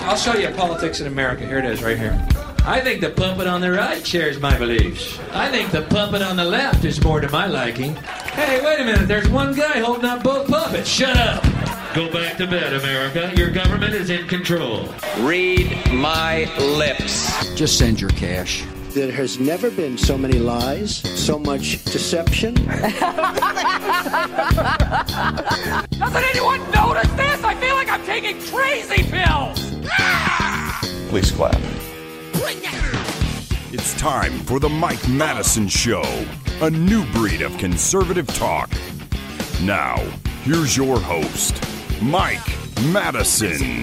I'll show you politics in America. Here it is, right here. I think the puppet on the right shares my beliefs. I think the puppet on the left is more to my liking. Hey, wait a minute. There's one guy holding up both puppets. Shut up. Go back to bed, America. Your government is in control. Read my lips. Just send your cash. There has never been so many lies, so much deception. Doesn't anyone notice this? I feel like I'm taking crazy pills. Please clap. It's time for the Mike Madison Show, a new breed of conservative talk. Now, here's your host, Mike Madison.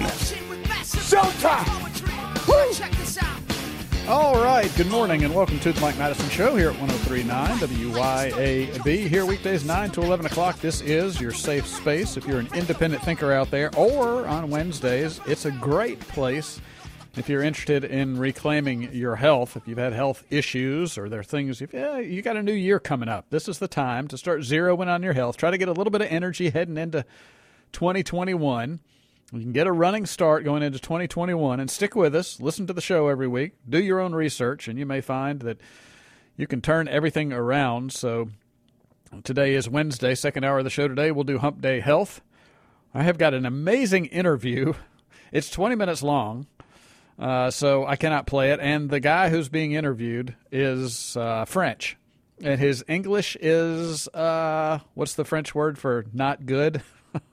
Showtime! Woo! All right, good morning and welcome to the Mike Madison Show here at 103.9 WYAB. Here weekdays 9 to 11 o'clock. This is your safe space if you're an independent thinker out there. Or on Wednesdays, it's a great place if you're interested in reclaiming your health. If you've had health issues or there are things, you got a new year coming up. This is the time to start zeroing on your health. Try to get a little bit of energy heading into 2021. You can get a running start going into 2021 and stick with us. Listen to the show every week. Do your own research, and you may find that you can turn everything around. So today is Wednesday, second hour of the show today. We'll do Hump Day Health. I have got an amazing interview. It's 20 minutes long, so I cannot play it. And the guy who's being interviewed is French. And his English is, what's the French word for not good?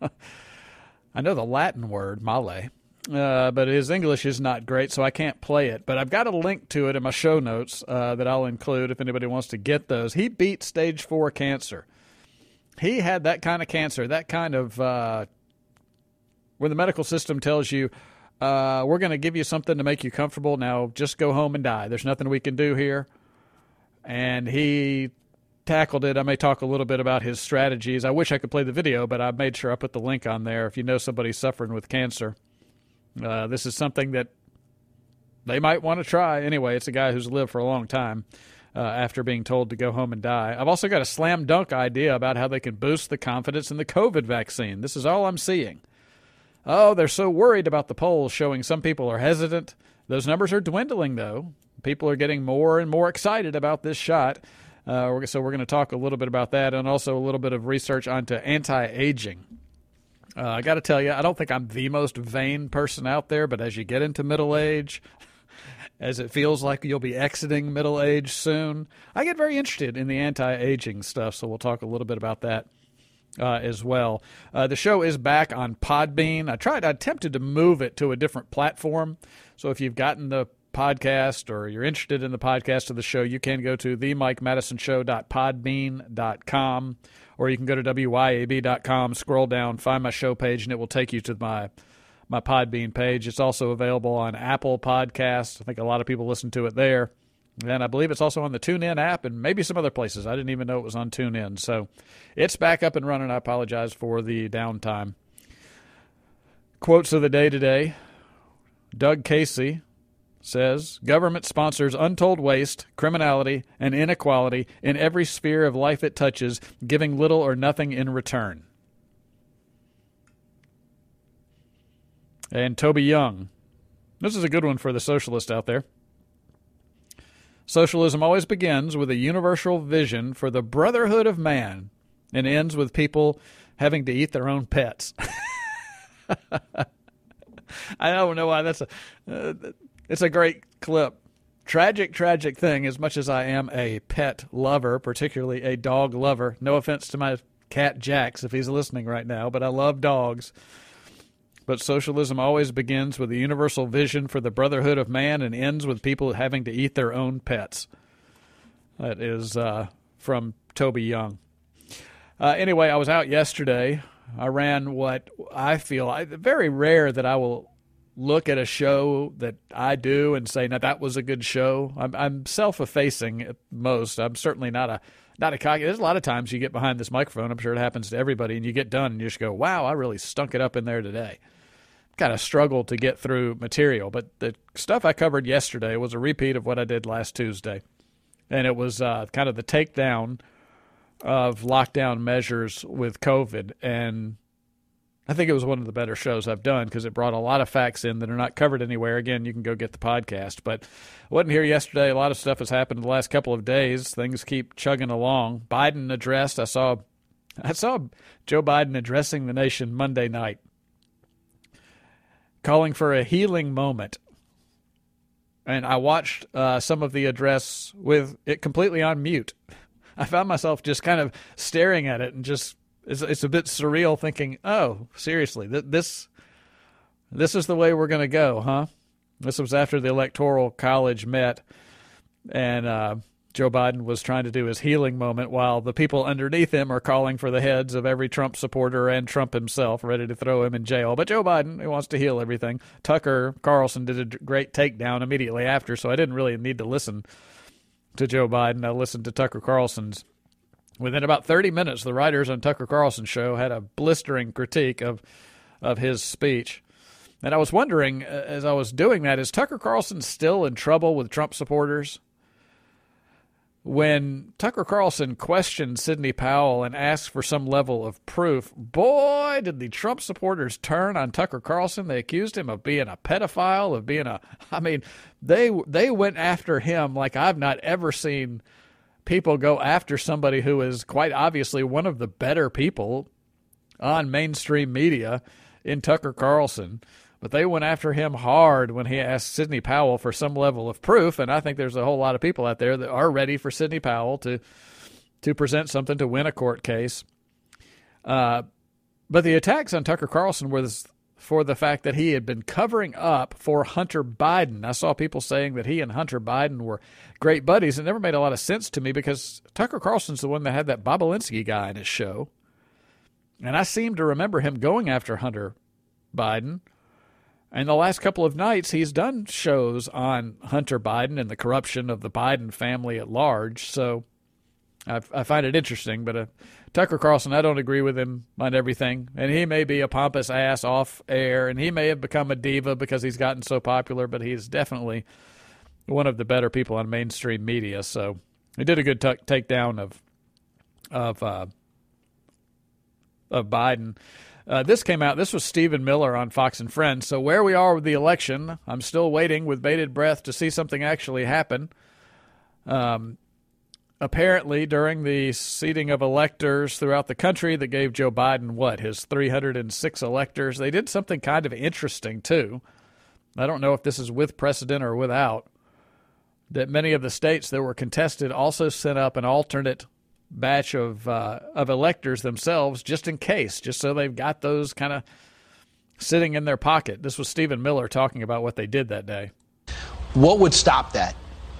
I know the Latin word, male, but his English is not great, so I can't play it. But I've got a link to it in my show notes that I'll include if anybody wants to get those. He beat stage 4 cancer. He had that kind of cancer, that kind of where the medical system tells you, we're going to give you something to make you comfortable. Now just go home and die. There's nothing we can do here. And he tackled it. I may talk a little bit about his strategies. I wish I could play the video, but I made sure I put the link on there. If you know somebody suffering with cancer, this is something that they might want to try. Anyway, it's a guy who's lived for a long time after being told to go home and die. I've also got a slam dunk idea about how they can boost the confidence in the COVID vaccine. This is all I'm seeing. Oh, they're so worried about the polls showing some people are hesitant. Those numbers are dwindling, though. People are getting more and more excited about this shot. So we're going to talk a little bit about that and also a little bit of research onto anti-aging. I got to tell you, I don't think I'm the most vain person out there, but as you get into middle age, as it feels like you'll be exiting middle age soon, I get very interested in the anti-aging stuff, so we'll talk a little bit about that as well. The show is back on Podbean. I attempted to move it to a different platform, so if you've gotten the podcast or you're interested in the podcast of the show, you can go to themikemadisonshow.podbean.com, or you can go to wyab.com, scroll down, find my show page, and it will take you to my Podbean page. It's also available on Apple Podcasts. I think a lot of people listen to it there. And I believe it's also on the TuneIn app and maybe some other places. I didn't even know it was on TuneIn. So it's back up and running. I apologize for the downtime. Quotes of the day today. Doug Casey says, government sponsors untold waste, criminality, and inequality in every sphere of life it touches, giving little or nothing in return. And Toby Young. This is a good one for the socialist out there. Socialism always begins with a universal vision for the brotherhood of man and ends with people having to eat their own pets. I don't know why that's it's a great clip. Tragic thing, as much as I am a pet lover, particularly a dog lover. No offense to my cat Jax if he's listening right now, but I love dogs. But socialism always begins with a universal vision for the brotherhood of man and ends with people having to eat their own pets. That is from Toby Young. Anyway, I was out yesterday. I ran what I feel, very rare that I will look at a show that I do and say, now that was a good show. I'm self-effacing at most. I'm certainly not a cocky. There's a lot of times you get behind this microphone, I'm sure it happens to everybody, and you get done and you just go, wow, I really stunk it up in there today. Kind of struggled to get through material, but the stuff I covered yesterday was a repeat of what I did last Tuesday. And it was kind of the takedown of lockdown measures with COVID. And I think it was one of the better shows I've done because it brought a lot of facts in that are not covered anywhere. Again, you can go get the podcast. But I wasn't here yesterday. A lot of stuff has happened in the last couple of days. Things keep chugging along. Biden addressed. I saw Joe Biden addressing the nation Monday night, calling for a healing moment. And I watched some of the address with it completely on mute. I found myself just kind of staring at it and just, it's a bit surreal thinking, oh, seriously, this is the way we're going to go, huh? This was after the Electoral College met, and Joe Biden was trying to do his healing moment while the people underneath him are calling for the heads of every Trump supporter and Trump himself, ready to throw him in jail. But Joe Biden, he wants to heal everything. Tucker Carlson did a great takedown immediately after, so I didn't really need to listen to Joe Biden. I listened to Tucker Carlson's. Within about 30 minutes, the writers on Tucker Carlson's show had a blistering critique of his speech. And I was wondering, as I was doing that, is Tucker Carlson still in trouble with Trump supporters? When Tucker Carlson questioned Sidney Powell and asked for some level of proof, boy, did the Trump supporters turn on Tucker Carlson. They accused him of being a pedophile, of being they went after him like I've not ever seen people go after somebody who is quite obviously one of the better people on mainstream media in Tucker Carlson. But they went after him hard when he asked Sidney Powell for some level of proof, and I think there's a whole lot of people out there that are ready for Sidney Powell to present something to win a court case. But the attacks on Tucker Carlson was for the fact that he had been covering up for Hunter Biden. I saw people saying that he and Hunter Biden were great buddies. It never made a lot of sense to me because Tucker Carlson's the one that had that Bobulinski guy in his show. And I seem to remember him going after Hunter Biden. And the last couple of nights, he's done shows on Hunter Biden and the corruption of the Biden family at large. So I find it interesting. But Tucker Carlson, I don't agree with him on everything. And he may be a pompous ass off air, and he may have become a diva because he's gotten so popular, but he's definitely one of the better people on mainstream media. So he did a good takedown of Biden. This came out. This was Stephen Miller on Fox and Friends. So where we are with the election, I'm still waiting with bated breath to see something actually happen. Apparently, during the seating of electors throughout the country that gave Joe Biden, his 306 electors, they did something kind of interesting, too. I don't know if this is with precedent or without, that many of the states that were contested also sent up an alternate batch of electors themselves just in case, just so they've got those kind of sitting in their pocket. This was Stephen Miller talking about what they did that day. What would stop that?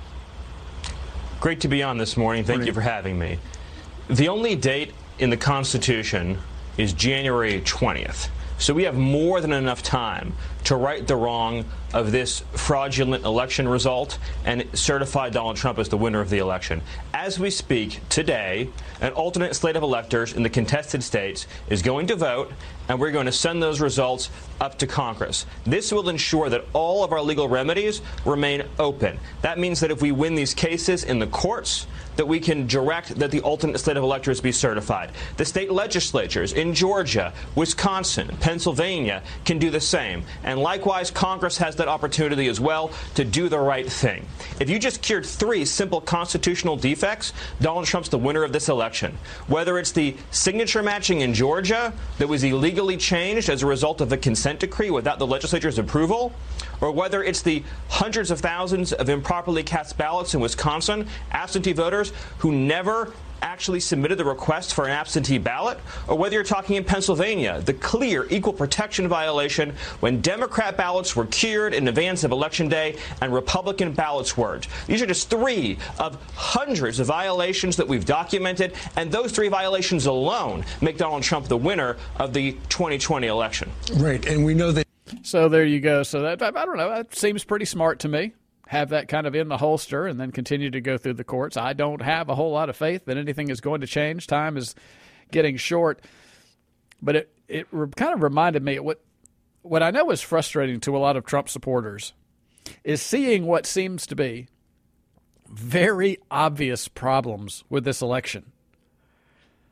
Great to be on this morning. Thank you for having me. The only date in the Constitution is January 20th. So we have more than enough time to right the wrong of this fraudulent election result and certify Donald Trump as the winner of the election. As we speak today, an alternate slate of electors in the contested states is going to vote, and we're going to send those results up to Congress. This will ensure that all of our legal remedies remain open. That means that if we win these cases in the courts, that we can direct that the alternate slate of electors be certified. The state legislatures in Georgia, Wisconsin, Pennsylvania can do the same. And likewise, Congress has that opportunity as well to do the right thing. If you just cured 3 simple constitutional defects, Donald Trump's the winner of this election. Whether it's the signature matching in Georgia that was illegally changed as a result of a consent decree without the legislature's approval, or whether it's the hundreds of thousands of improperly cast ballots in Wisconsin, absentee voters who never actually submitted the request for an absentee ballot, or whether you're talking in Pennsylvania, the clear equal protection violation when Democrat ballots were cured in advance of Election Day and Republican ballots weren't. These are just 3 of hundreds of violations that we've documented, and those 3 violations alone make Donald Trump the winner of the 2020 election. Right, and we know that. So there you go. So that, I don't know, that seems pretty smart to me. Have that kind of in the holster and then continue to go through the courts. I don't have a whole lot of faith that anything is going to change. Time is getting short. But it kind of reminded me, what I know is frustrating to a lot of Trump supporters is seeing what seems to be very obvious problems with this election.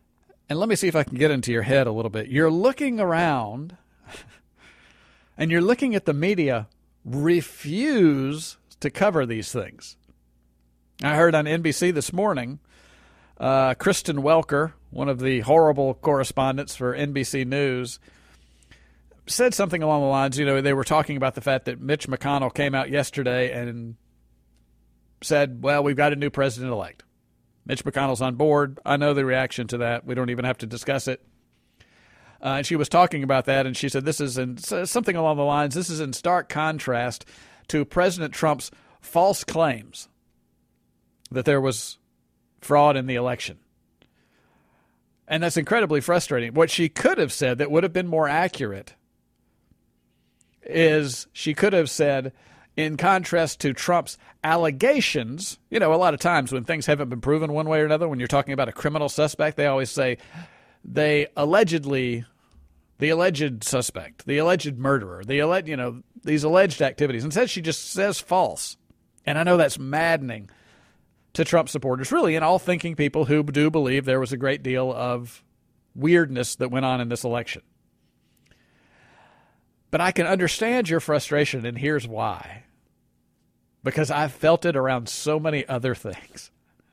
And let me see if I can get into your head a little bit. You're looking around and you're looking at the media refuse to cover these things. I heard on NBC this morning, Kristen Welker, one of the horrible correspondents for NBC News, said something along the lines, they were talking about the fact that Mitch McConnell came out yesterday and said, well, we've got a new president-elect. Mitch McConnell's on board. I know the reaction to that. We don't even have to discuss it. And she was talking about that, and she said this is something along the lines, this is in stark contrast to President Trump's false claims that there was fraud in the election. And that's incredibly frustrating. What she could have said that would have been more accurate is she could have said, in contrast to Trump's allegations, a lot of times when things haven't been proven one way or another, when you're talking about a criminal suspect, they always say the alleged suspect, the alleged murderer, these alleged activities. Instead, she just says false. And I know that's maddening to Trump supporters, really, and all thinking people who do believe there was a great deal of weirdness that went on in this election. But I can understand your frustration, and here's why. Because I've felt it around so many other things.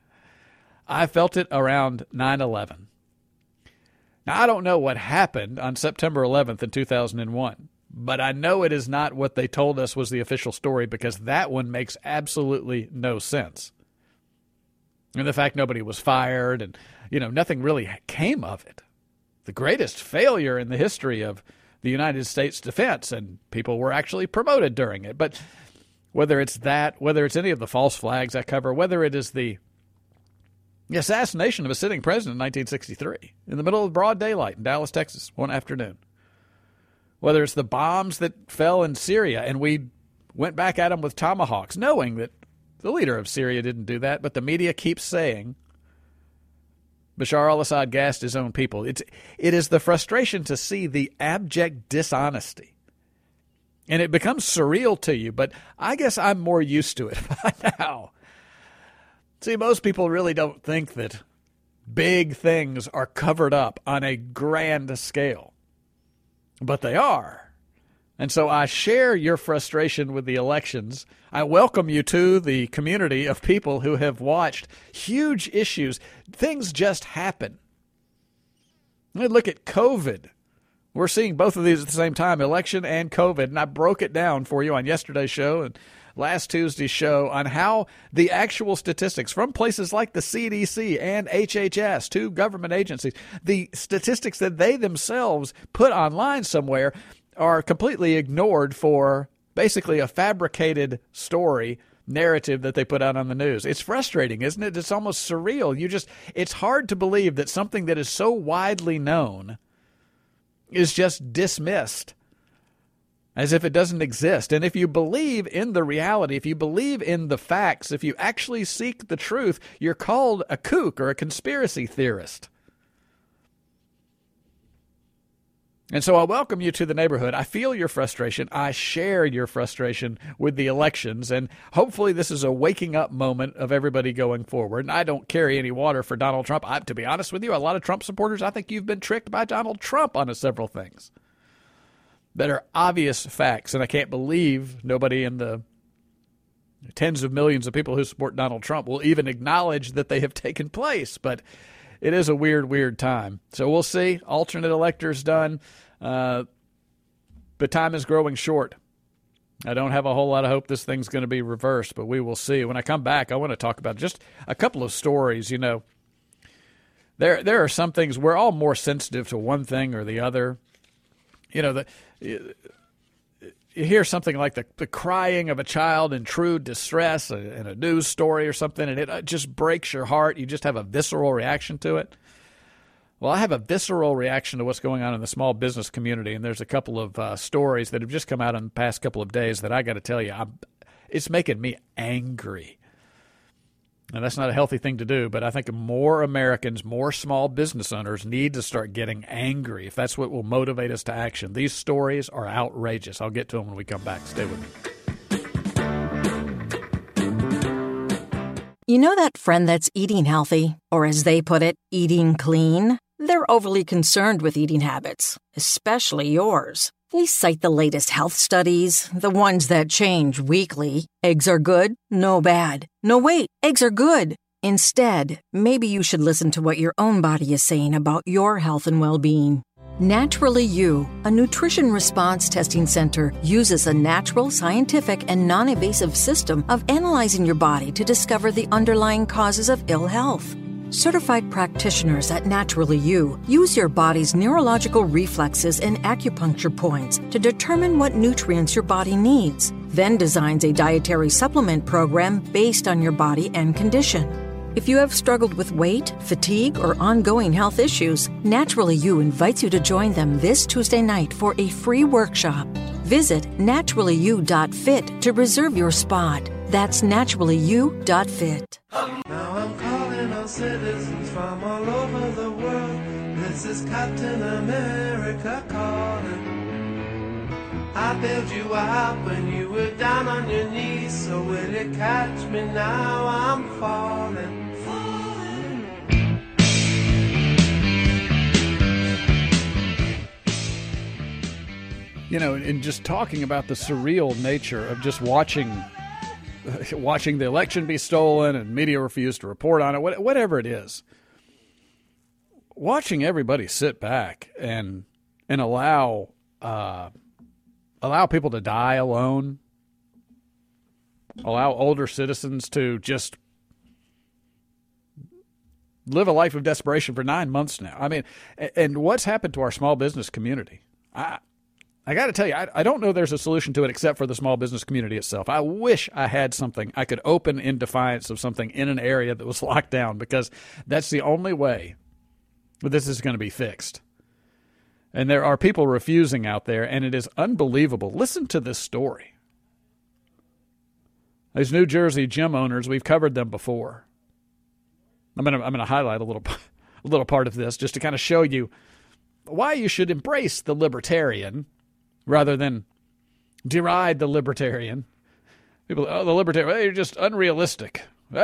I felt it around 9/11. Now, I don't know what happened on September 11th in 2001, but I know it is not what they told us was the official story, because that one makes absolutely no sense. And the fact nobody was fired and, nothing really came of it. The greatest failure in the history of the United States defense, and people were actually promoted during it. But whether it's that, whether it's any of the false flags I cover, whether it is the assassination of a sitting president in 1963 in the middle of broad daylight in Dallas, Texas, one afternoon, whether it's the bombs that fell in Syria and we went back at them with tomahawks, knowing that the leader of Syria didn't do that, but the media keeps saying Bashar al-Assad gassed his own people. It is the frustration to see the abject dishonesty. And it becomes surreal to you, but I guess I'm more used to it by now. See, most people really don't think that big things are covered up on a grand scale, but they are. And so I share your frustration with the elections. I welcome you to the community of people who have watched huge issues. Things just happen. Look at COVID. We're seeing both of these at the same time, election and COVID. And I broke it down for you on yesterday's show and last Tuesday's show on how the actual statistics from places like the CDC and HHS, two government agencies, the statistics that they themselves put online somewhere are completely ignored for basically a fabricated story narrative that they put out on the news. It's frustrating, isn't it? It's almost surreal. It's hard to believe that something that is so widely known is just dismissed as if it doesn't exist. And if you believe in the reality, if you believe in the facts, if you actually seek the truth, you're called a kook or a conspiracy theorist. And so I welcome you to the neighborhood. I feel your frustration. I share your frustration with the elections. And hopefully this is a waking up moment of everybody going forward. And I don't carry any water for Donald Trump. To be honest with you, a lot of Trump supporters, I think you've been tricked by Donald Trump on several things that are obvious facts. And I can't believe nobody in the tens of millions of people who support Donald Trump will even acknowledge that they have taken place. But it is a weird, weird time. So we'll see. Alternate electors done. But time is growing short. I don't have a whole lot of hope this thing's going to be reversed, but we will see. When I come back, I want to talk about just a couple of stories. There are some things we're all more sensitive to one thing or the other. You hear something like the crying of a child in true distress in a news story or something, and it just breaks your heart. You just have a visceral reaction to it. Well, I have a visceral reaction to what's going on in the small business community, and there's a couple of stories that have just come out in the past couple of days that I got to tell you, it's making me angry. And that's not a healthy thing to do, but I think more Americans, more small business owners need to start getting angry if that's what will motivate us to action. These stories are outrageous. I'll get to them when we come back. Stay with me. You know that friend that's eating healthy, or as they put it, eating clean? They're overly concerned with eating habits, especially yours. They cite the latest health studies, the ones that change weekly. Eggs are good? No bad. No, wait, eggs are good. Instead, maybe you should listen to what your own body is saying about your health and well-being. Naturally You, a nutrition response testing center, uses a natural, scientific, and non-invasive system of analyzing your body to discover the underlying causes of ill health. Certified practitioners at Naturally You use your body's neurological reflexes and acupuncture points to determine what nutrients your body needs, then designs a dietary supplement program based on your body and condition. If you have struggled with weight, fatigue, or ongoing health issues, Naturally You invites you to join them this Tuesday night for a free workshop. Visit naturallyu.fit to reserve your spot. That's naturallyu.fit. Now I'm calling on citizens from all over the world. This is Captain America calling. I bailed you out when you were down on your knees. So will you catch me now? I'm falling. You know, and just talking about the surreal nature of just watching the election be stolen and media refuse to report on it, whatever it is. Watching everybody sit back and allow people to die alone, allow older citizens to just live a life of desperation for 9 months now. I mean, and what's happened to our small business community? I got to tell you, I don't know there's a solution to it except for the small business community itself. I wish I had something I could open in defiance of something in an area that was locked down, because that's the only way this is going to be fixed. And there are people refusing out there, and it is unbelievable. Listen to this story. These New Jersey gym owners, we've covered them before. I'm going to highlight a little part of this just to kind of show you why you should embrace the libertarian rather than deride the libertarian. People, the libertarian, you're just unrealistic.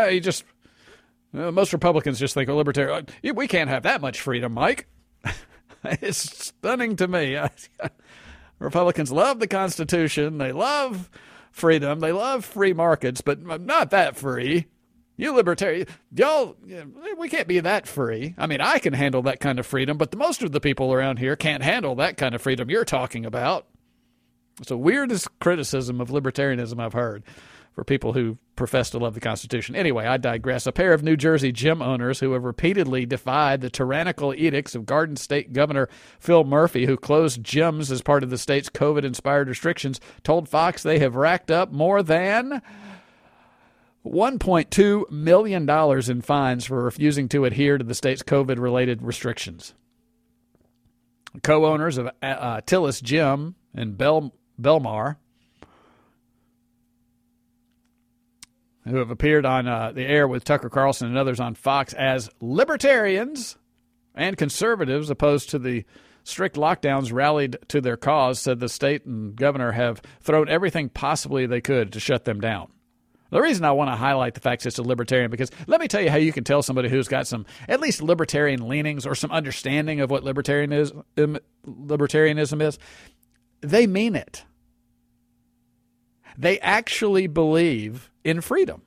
Most Republicans just think, libertarian, we can't have that much freedom, Mike. It's stunning to me. Republicans love the Constitution. They love freedom. They love free markets, but not that free. You libertarian, y'all, we can't be that free. I mean, I can handle that kind of freedom, but most of the people around here can't handle that kind of freedom you're talking about. It's the weirdest criticism of libertarianism I've heard for people who profess to love the Constitution. Anyway, I digress. A pair of New Jersey gym owners who have repeatedly defied the tyrannical edicts of Garden State Governor Phil Murphy, who closed gyms as part of the state's COVID-inspired restrictions, told Fox they have racked up more than $1.2 million in fines for refusing to adhere to the state's COVID-related restrictions. Co-owners of Tillis Gym in Belmar, who have appeared on the air with Tucker Carlson and others on Fox as libertarians and conservatives opposed to the strict lockdowns, rallied to their cause, said the state and governor have thrown everything possibly they could to shut them down. The reason I want to highlight the fact that it's a libertarian, because let me tell you how you can tell somebody who's got some at least libertarian leanings or some understanding of what libertarianism is. They mean it. They actually believe in freedom.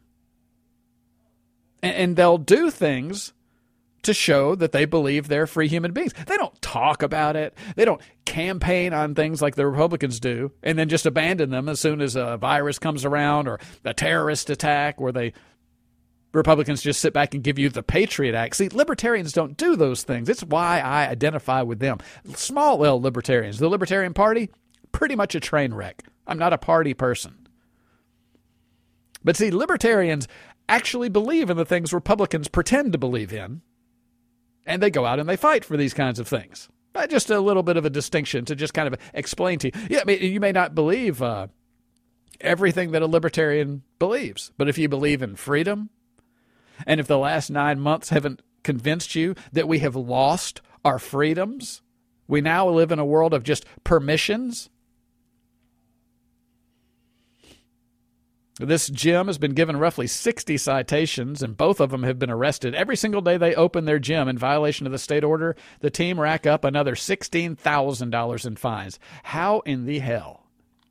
And they'll do things to show that they believe they're free human beings. They don't talk about it. They don't campaign on things like the Republicans do and then just abandon them as soon as a virus comes around or a terrorist attack, where Republicans just sit back and give you the Patriot Act. See, libertarians don't do those things. It's why I identify with them. Small L libertarians. The Libertarian Party, pretty much a train wreck. I'm not a party person. But see, libertarians actually believe in the things Republicans pretend to believe in. And they go out and they fight for these kinds of things. Just a little bit of a distinction to just kind of explain to you. Yeah, I mean, you may not believe everything that a libertarian believes, but if you believe in freedom, and if the last 9 months haven't convinced you that we have lost our freedoms, we now live in a world of just permissions. This gym has been given roughly 60 citations, and both of them have been arrested. Every single day they open their gym in violation of the state order, the team rack up another $16,000 in fines. How in the hell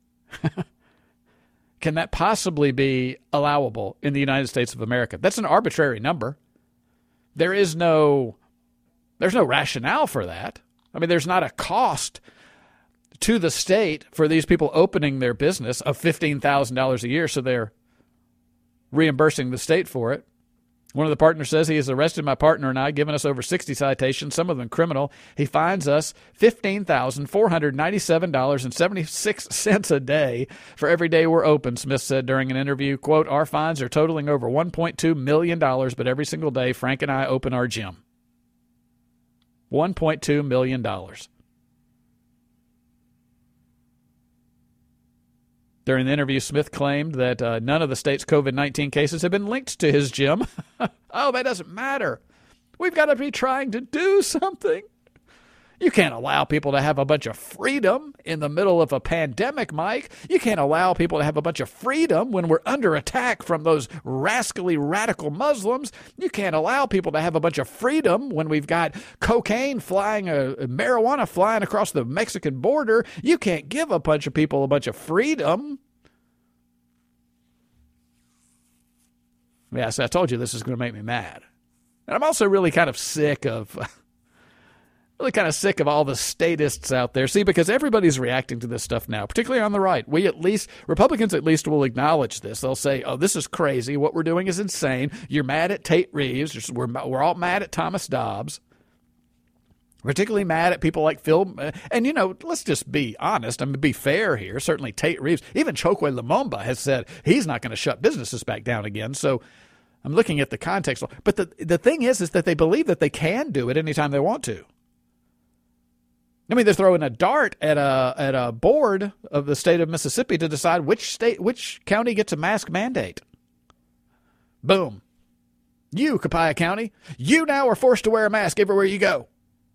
can that possibly be allowable in the United States of America? That's an arbitrary number. There's no rationale for that. I mean, there's not a cost to the state for these people opening their business of $15,000 a year, so they're reimbursing the state for it. One of the partners says he has arrested my partner and I, given us over 60 citations, some of them criminal. He fines us $15,497.76 a day for every day we're open, Smith said during an interview. Quote, our fines are totaling over $1.2 million, but every single day Frank and I open our gym. $1.2 million. During the interview, Smith claimed that none of the state's COVID-19 cases have been linked to his gym. Oh, that doesn't matter. We've got to be trying to do something. You can't allow people to have a bunch of freedom in the middle of a pandemic, Mike. You can't allow people to have a bunch of freedom when we're under attack from those rascally radical Muslims. You can't allow people to have a bunch of freedom when we've got cocaine flying, marijuana flying across the Mexican border. You can't give a bunch of people a bunch of freedom. Yes, I told you this is going to make me mad. And I'm also really kind of sick of all the statists out there. See, because everybody's reacting to this stuff now, particularly on the right. Republicans at least will acknowledge this. They'll say, oh, this is crazy. What we're doing is insane. You're mad at Tate Reeves. We're all mad at Thomas Dobbs. Particularly mad at people like Phil. And, let's just be honest. I mean, be fair here. Certainly Tate Reeves, even Chokwe Lumumba has said he's not going to shut businesses back down again. So I'm looking at the context. But the thing is that they believe that they can do it anytime they want to. I mean, they're throwing a dart at a board of the state of Mississippi to decide which county gets a mask mandate. Boom. You, Copiah County, you now are forced to wear a mask everywhere you go.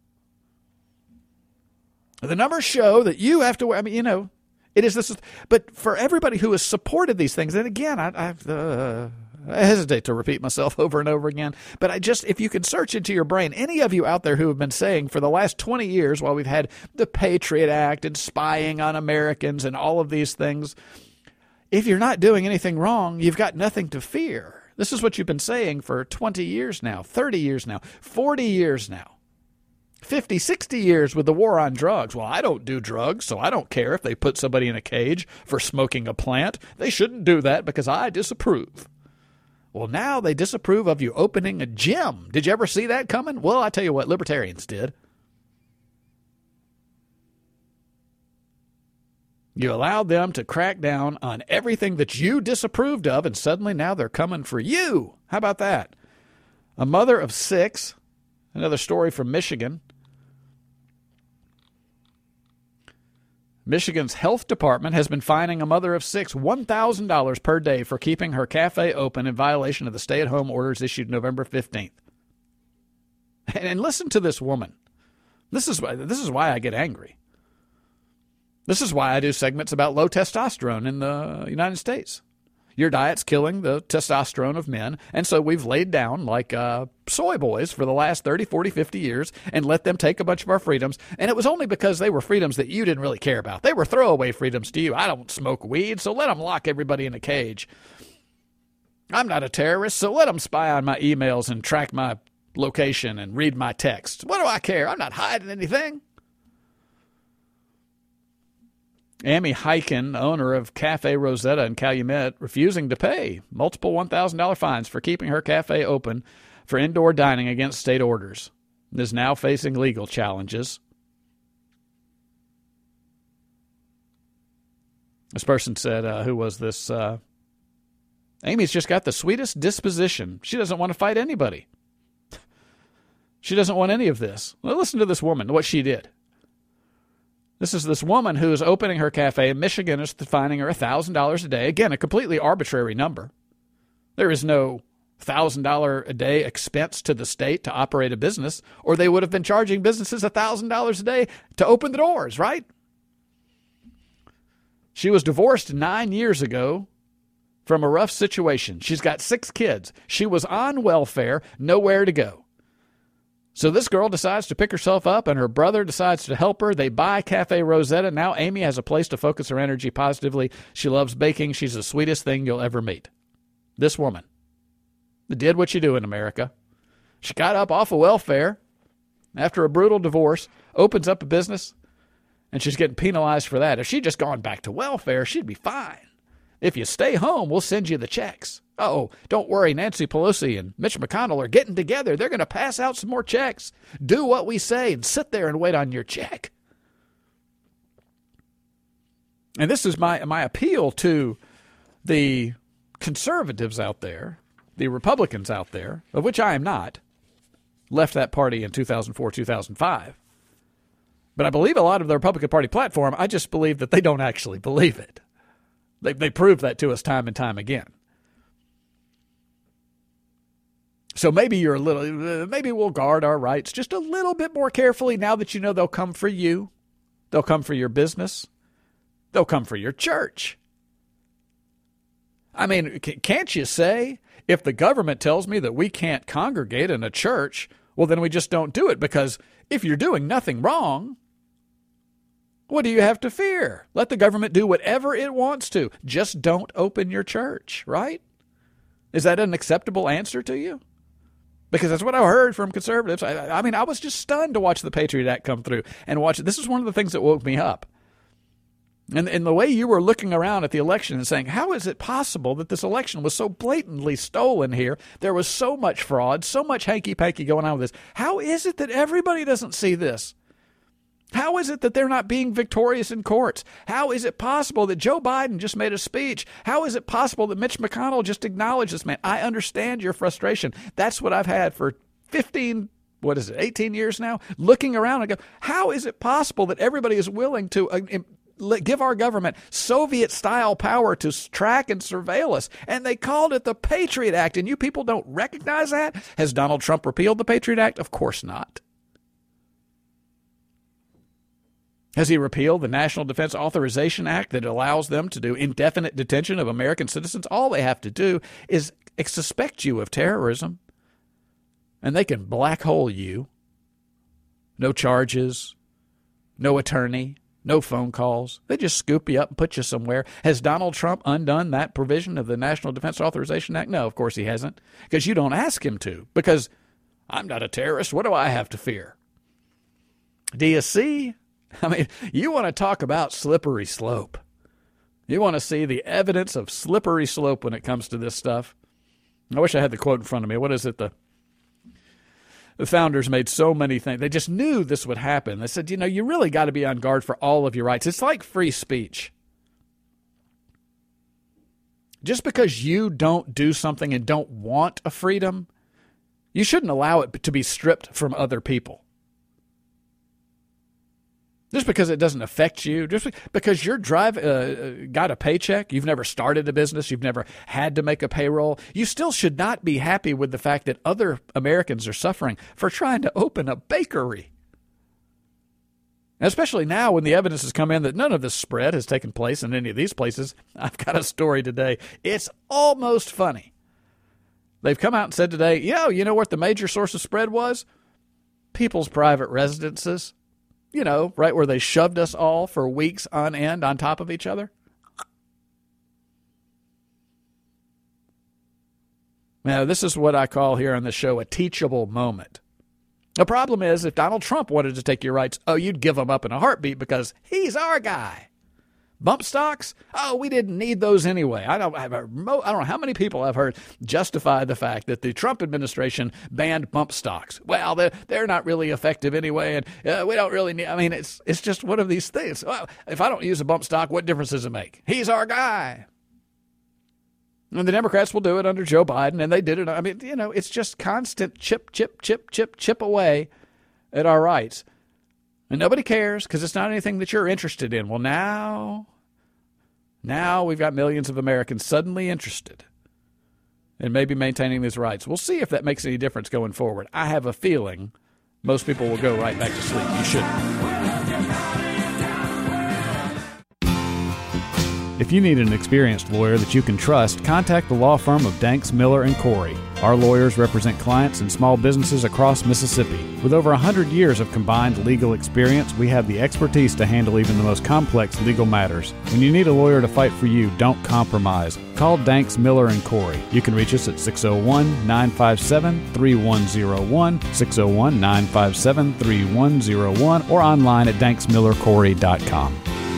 The numbers show that you have to wear, it is this. But for everybody who has supported these things, and again, I hesitate to repeat myself over and over again, but if you can search into your brain, any of you out there who have been saying for the last 20 years while we've had the Patriot Act and spying on Americans and all of these things, if you're not doing anything wrong, you've got nothing to fear. This is what you've been saying for 20 years now, 30 years now, 40 years now. 50, 60 years with the war on drugs. Well, I don't do drugs, so I don't care if they put somebody in a cage for smoking a plant. They shouldn't do that because I disapprove. Well, now they disapprove of you opening a gym. Did you ever see that coming? Well, I tell you what, libertarians did. You allowed them to crack down on everything that you disapproved of, and suddenly now they're coming for you. How about that? A mother of 6, another story from Michigan. Michigan's health department has been fining a mother of 6 $1,000 per day for keeping her cafe open in violation of the stay-at-home orders issued November 15th. And listen to this woman. This is why I get angry. This is why I do segments about low testosterone in the United States. Your diet's killing the testosterone of men, and so we've laid down like soy boys for the last 30, 40, 50 years and let them take a bunch of our freedoms. And it was only because they were freedoms that you didn't really care about. They were throwaway freedoms to you. I don't smoke weed, so let them lock everybody in a cage. I'm not a terrorist, so let them spy on my emails and track my location and read my texts. What do I care? I'm not hiding anything. Amy Hyken, owner of Cafe Rosetta in Calumet, refusing to pay multiple $1,000 fines for keeping her cafe open for indoor dining against state orders, is now facing legal challenges. This person said, who was this? Amy's just got the sweetest disposition. She doesn't want to fight anybody. She doesn't want any of this. Well, listen to this woman, what she did. This is this woman who is opening her cafe in Michigan is fining her $1,000 a day. Again, a completely arbitrary number. There is no $1,000 a day expense to the state to operate a business, or they would have been charging businesses $1,000 a day to open the doors, right? She was divorced 9 years ago from a rough situation. She's got 6 kids. She was on welfare, nowhere to go. So this girl decides to pick herself up, and her brother decides to help her. They buy Cafe Rosetta. Now Amy has a place to focus her energy positively. She loves baking. She's the sweetest thing you'll ever meet. This woman did what you do in America. She got up off of welfare after a brutal divorce, opens up a business, and she's getting penalized for that. If she'd just gone back to welfare, she'd be fine. If you stay home, we'll send you the checks. Oh, don't worry, Nancy Pelosi and Mitch McConnell are getting together. They're going to pass out some more checks. Do what we say and sit there and wait on your check. And this is my appeal to the conservatives out there, the Republicans out there, of which I am not. Left that party in 2004, 2005. But I believe a lot of the Republican Party platform. I just believe that they don't actually believe it. They proved that to us time and time again. So maybe maybe we'll guard our rights just a little bit more carefully now that you know they'll come for you. They'll come for your business. They'll come for your church. I mean, can't you say, if the government tells me that we can't congregate in a church, well, then we just don't do it, because if you're doing nothing wrong, what do you have to fear? Let the government do whatever it wants to. Just don't open your church, right? Is that an acceptable answer to you? Because that's what I heard from conservatives. I mean, I was just stunned to watch the Patriot Act come through and watch it. This is one of the things that woke me up. And the way you were looking around at the election and saying, how is it possible that this election was so blatantly stolen here? There was so much fraud, so much hanky-panky going on with this. How is it that everybody doesn't see this? How is it that they're not being victorious in courts? How is it possible that Joe Biden just made a speech? How is it possible that Mitch McConnell just acknowledged this man? I understand your frustration. That's what I've had for 18 years now, looking around and go, how is it possible that everybody is willing to give our government Soviet-style power to track and surveil us? And they called it the Patriot Act, and you people don't recognize that? Has Donald Trump repealed the Patriot Act? Of course not. Has he repealed the National Defense Authorization Act that allows them to do indefinite detention of American citizens? All they have to do is suspect you of terrorism, and they can black hole you. No charges, no attorney, no phone calls. They just scoop you up and put you somewhere. Has Donald Trump undone that provision of the National Defense Authorization Act? No, of course he hasn't, because you don't ask him to, because I'm not a terrorist. What do I have to fear? Do you see? I mean, you want to talk about slippery slope. You want to see the evidence of slippery slope when it comes to this stuff. I wish I had the quote in front of me. What is it? The founders made so many things. They just knew this would happen. They said, you really got to be on guard for all of your rights. It's like free speech. Just because you don't do something and don't want a freedom, you shouldn't allow it to be stripped from other people. Just because it doesn't affect you, just because you're got a paycheck, you've never started a business, you've never had to make a payroll, you still should not be happy with the fact that other Americans are suffering for trying to open a bakery. Especially now when the evidence has come in that none of this spread has taken place in any of these places. I've got a story today. It's almost funny. They've come out and said today, you know what the major source of spread was? People's private residences. Right where they shoved us all for weeks on end on top of each other. Now, this is what I call here on the show a teachable moment. The problem is, if Donald Trump wanted to take your rights, you'd give them up in a heartbeat because he's our guy. Bump stocks? We didn't need those anyway. I don't know how many people I've heard justify the fact that the Trump administration banned bump stocks. Well, they're not really effective anyway, and we don't really need. I mean, it's just one of these things. Well, if I don't use a bump stock, what difference does it make? He's our guy. And the Democrats will do it under Joe Biden, and they did it. I mean, it's just constant chip away at our rights. And nobody cares because it's not anything that you're interested in. Well, now we've got millions of Americans suddenly interested in maybe maintaining these rights. We'll see if that makes any difference going forward. I have a feeling most people will go right back to sleep. You shouldn't. If you need an experienced lawyer that you can trust, contact the law firm of Danks, Miller & Corey. Our lawyers represent clients and small businesses across Mississippi. With over 100 years of combined legal experience, we have the expertise to handle even the most complex legal matters. When you need a lawyer to fight for you, don't compromise. Call Danks, Miller & Corey. You can reach us at 601-957-3101, 601-957-3101, or online at danksmillercorey.com.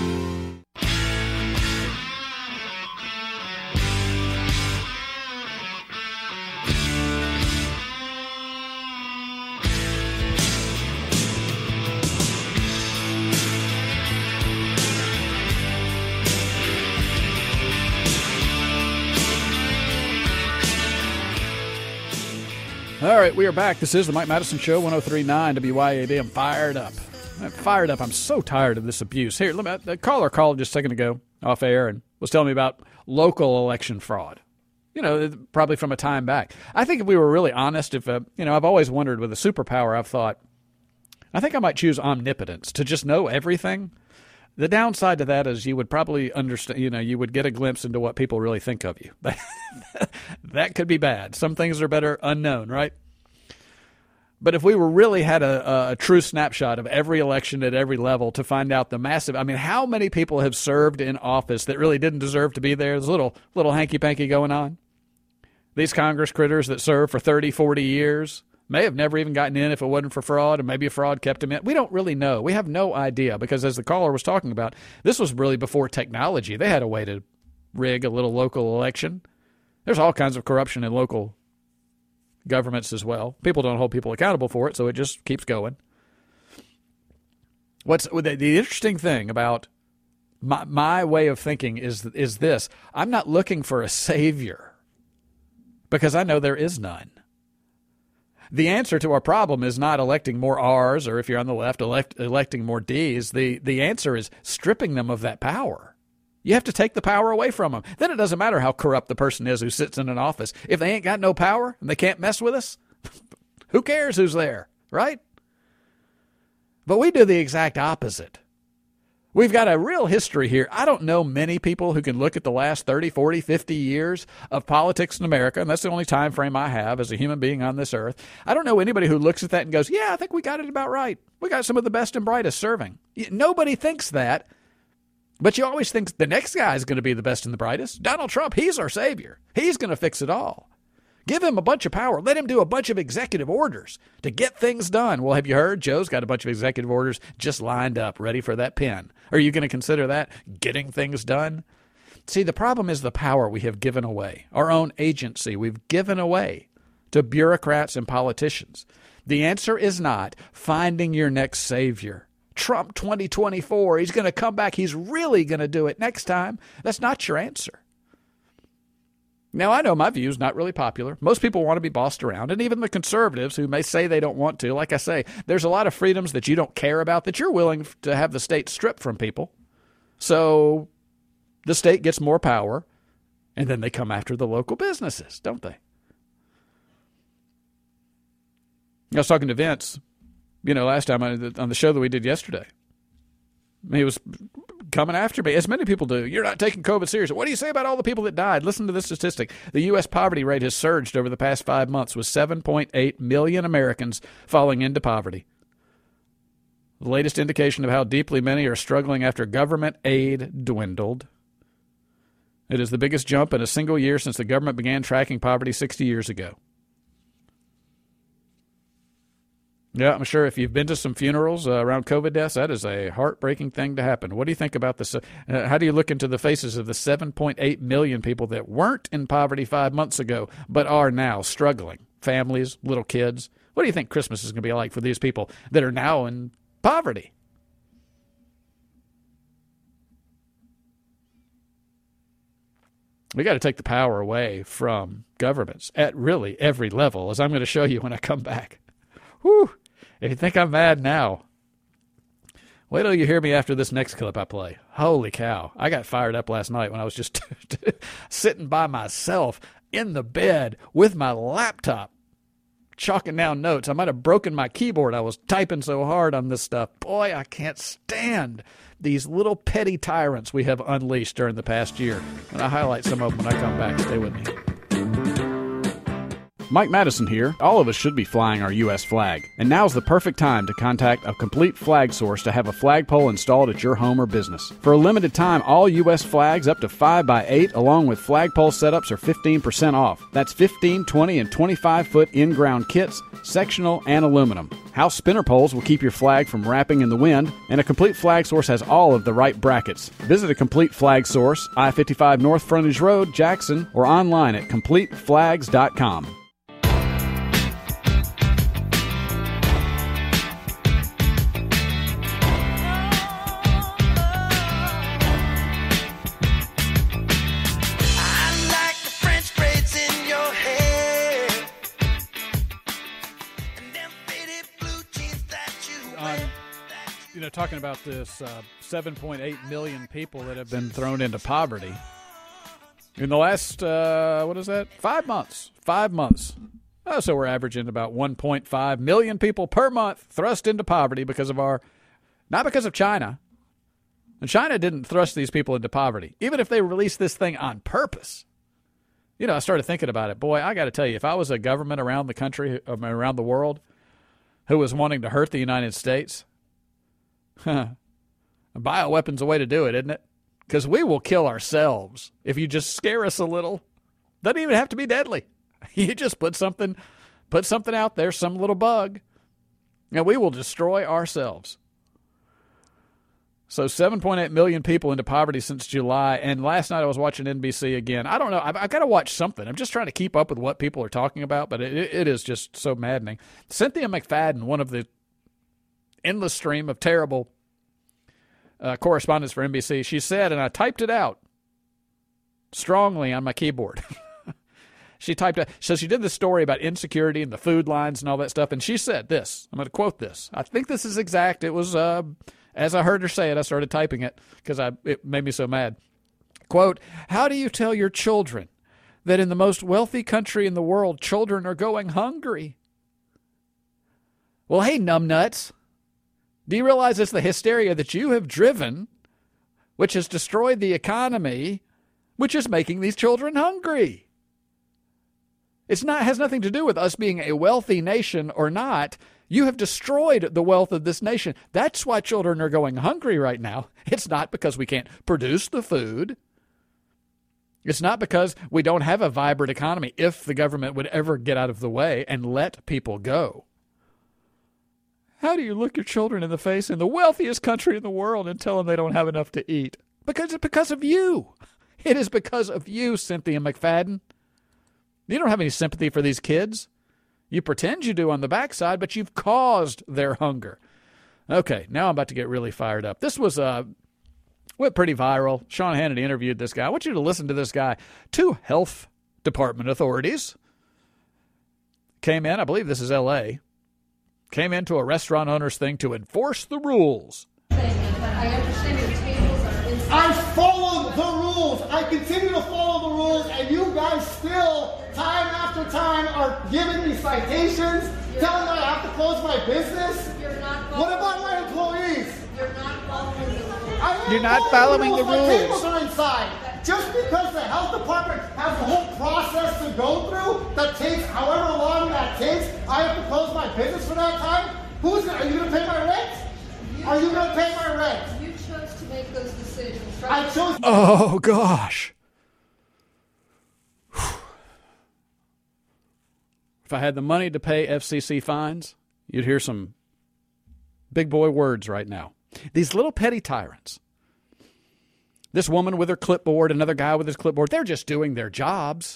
All right, we are back. This is the Mike Madison Show, 103.9 WYAB. I'm fired up. I'm so tired of this abuse. Here, the caller called just a second ago off air and was telling me about local election fraud. You know, probably from a time back. I think if we were really honest, I've always wondered with a superpower, I think I might choose omnipotence, to just know everything. The downside to that is you would probably understand, you would get a glimpse into what people really think of you. That could be bad. Some things are better unknown, right? But if we really had a true snapshot of every election at every level to find out the massive, how many people have served in office that really didn't deserve to be there? There's a little hanky-panky going on. These Congress critters that served for 30, 40 years may have never even gotten in if it wasn't for fraud, and maybe a fraud kept them in. We don't really know. We have no idea because, as the caller was talking about, this was really before technology. They had a way to rig a little local election. There's all kinds of corruption in local governments as well. People don't hold people accountable for it, so it just keeps going. What's the interesting thing about my way of thinking is this. I'm not looking for a savior because I know there is none. The answer to our problem is not electing more R's, or if you're on the left, electing more D's. The answer is stripping them of that power. You have to take the power away from them. Then it doesn't matter how corrupt the person is who sits in an office. If they ain't got no power and they can't mess with us, who cares who's there, right? But we do the exact opposite. We've got a real history here. I don't know many people who can look at the last 30, 40, 50 years of politics in America, and that's the only time frame I have as a human being on this earth. I don't know anybody who looks at that and goes, yeah, I think we got it about right. We got some of the best and brightest serving. Nobody thinks that, but you always think the next guy is going to be the best and the brightest. Donald Trump, he's our savior. He's going to fix it all. Give him a bunch of power. Let him do a bunch of executive orders to get things done. Well, have you heard? Joe's got a bunch of executive orders just lined up, ready for that pen. Are you going to consider that getting things done? See, the problem is the power we have given away. Our own agency we've given away to bureaucrats and politicians. The answer is not finding your next savior. Trump 2024, he's going to come back. He's really going to do it next time. That's not your answer. Now, I know my view is not really popular. Most people want to be bossed around, and even the conservatives who may say they don't want to. Like I say, there's a lot of freedoms that you don't care about that you're willing to have the state strip from people. So the state gets more power, and then they come after the local businesses, don't they? I was talking to Vince, last time on the show that we did yesterday. He was coming after me, as many people do. You're not taking COVID seriously. What do you say about all the people that died? Listen to this statistic. The U.S. poverty rate has surged over the past 5 months, with 7.8 million Americans falling into poverty. The latest indication of how deeply many are struggling after government aid dwindled. It is the biggest jump in a single year since the government began tracking poverty 60 years ago. Yeah, I'm sure if you've been to some funerals around COVID deaths, that is a heartbreaking thing to happen. What do you think about this? How do you look into the faces of the 7.8 million people that weren't in poverty 5 months ago but are now struggling? Families, little kids. What do you think Christmas is going to be like for these people that are now in poverty? We got to take the power away from governments at really every level, as I'm going to show you when I come back. Whew. If you think I'm mad now, wait till you hear me after this next clip I play. Holy cow. I got fired up last night when I was just sitting by myself in the bed with my laptop, chalking down notes. I might have broken my keyboard. I was typing so hard on this stuff. Boy, I can't stand these little petty tyrants we have unleashed during the past year. And I'll highlight some of them when I come back. Stay with me. Mike Madison here. All of us should be flying our U.S. flag, and now's the perfect time to contact a Complete Flag Source to have a flagpole installed at your home or business. For a limited time, all U.S. flags up to 5x8 along with flagpole setups are 15% off. That's 15, 20, and 25-foot in-ground kits, sectional, and aluminum. House spinner poles will keep your flag from wrapping in the wind, and a Complete Flag Source has all of the right brackets. Visit a Complete Flag Source, I-55 North Frontage Road, Jackson, or online at CompleteFlags.com. Talking about this 7.8 million people that have been thrown into poverty in the last, 5 months. 5 months. Oh, so we're averaging about 1.5 million people per month thrust into poverty not because of China. And China didn't thrust these people into poverty, even if they released this thing on purpose. I started thinking about it. Boy, I got to tell you, if I was a government around the country, around the world, who was wanting to hurt the United States, a bioweapon's a way to do it, isn't it? Because we will kill ourselves if you just scare us a little. Doesn't even have to be deadly. You just put something out there, some little bug, and we will destroy ourselves. So 7.8 million people into poverty since July, and last night I was watching NBC again. I don't know. I've got to watch something. I'm just trying to keep up with what people are talking about, but it is just so maddening. Cynthia McFadden, one of the endless stream of terrible correspondence for NBC, she said, and I typed it out strongly on my keyboard. She typed it. So she did this story about insecurity and the food lines and all that stuff, and she said this. I'm going to quote this. I think this is exact. It was, as I heard her say it, I started typing it because it made me so mad. Quote, "How do you tell your children that in the most wealthy country in the world, children are going hungry?" Well, hey, numbnuts. Do you realize it's the hysteria that you have driven, which has destroyed the economy, which is making these children hungry? It has nothing to do with us being a wealthy nation or not. You have destroyed the wealth of this nation. That's why children are going hungry right now. It's not because we can't produce the food. It's not because we don't have a vibrant economy if the government would ever get out of the way and let people go. How do you look your children in the face in the wealthiest country in the world and tell them they don't have enough to eat? Because it's because of you. It is because of you, Cynthia McFadden. You don't have any sympathy for these kids. You pretend you do on the backside, but you've caused their hunger. Okay, now I'm about to get really fired up. This was went pretty viral. Sean Hannity interviewed this guy. I want you to listen to this guy. 2 health department authorities came in, I believe this is L.A., came into a restaurant owner's thing to enforce the rules. I understand your tables are inside. I followed the rules. I continue to follow the rules, and you guys still, time after time, are giving me citations, telling me I have to close my business. You're not what about my employees? You're not following the rules. You're not following the My rules. tables are inside. Just because the health department has the whole process to go through that takes however long that takes, I have to close my business for that time? Are you going to pay my rent? Are you going to pay my rent? You chose to make those decisions, right? I chose. Oh, gosh. If I had the money to pay FCC fines, you'd hear some big boy words right now. These little petty tyrants. This woman with her clipboard, another guy with his clipboard, they're just doing their jobs.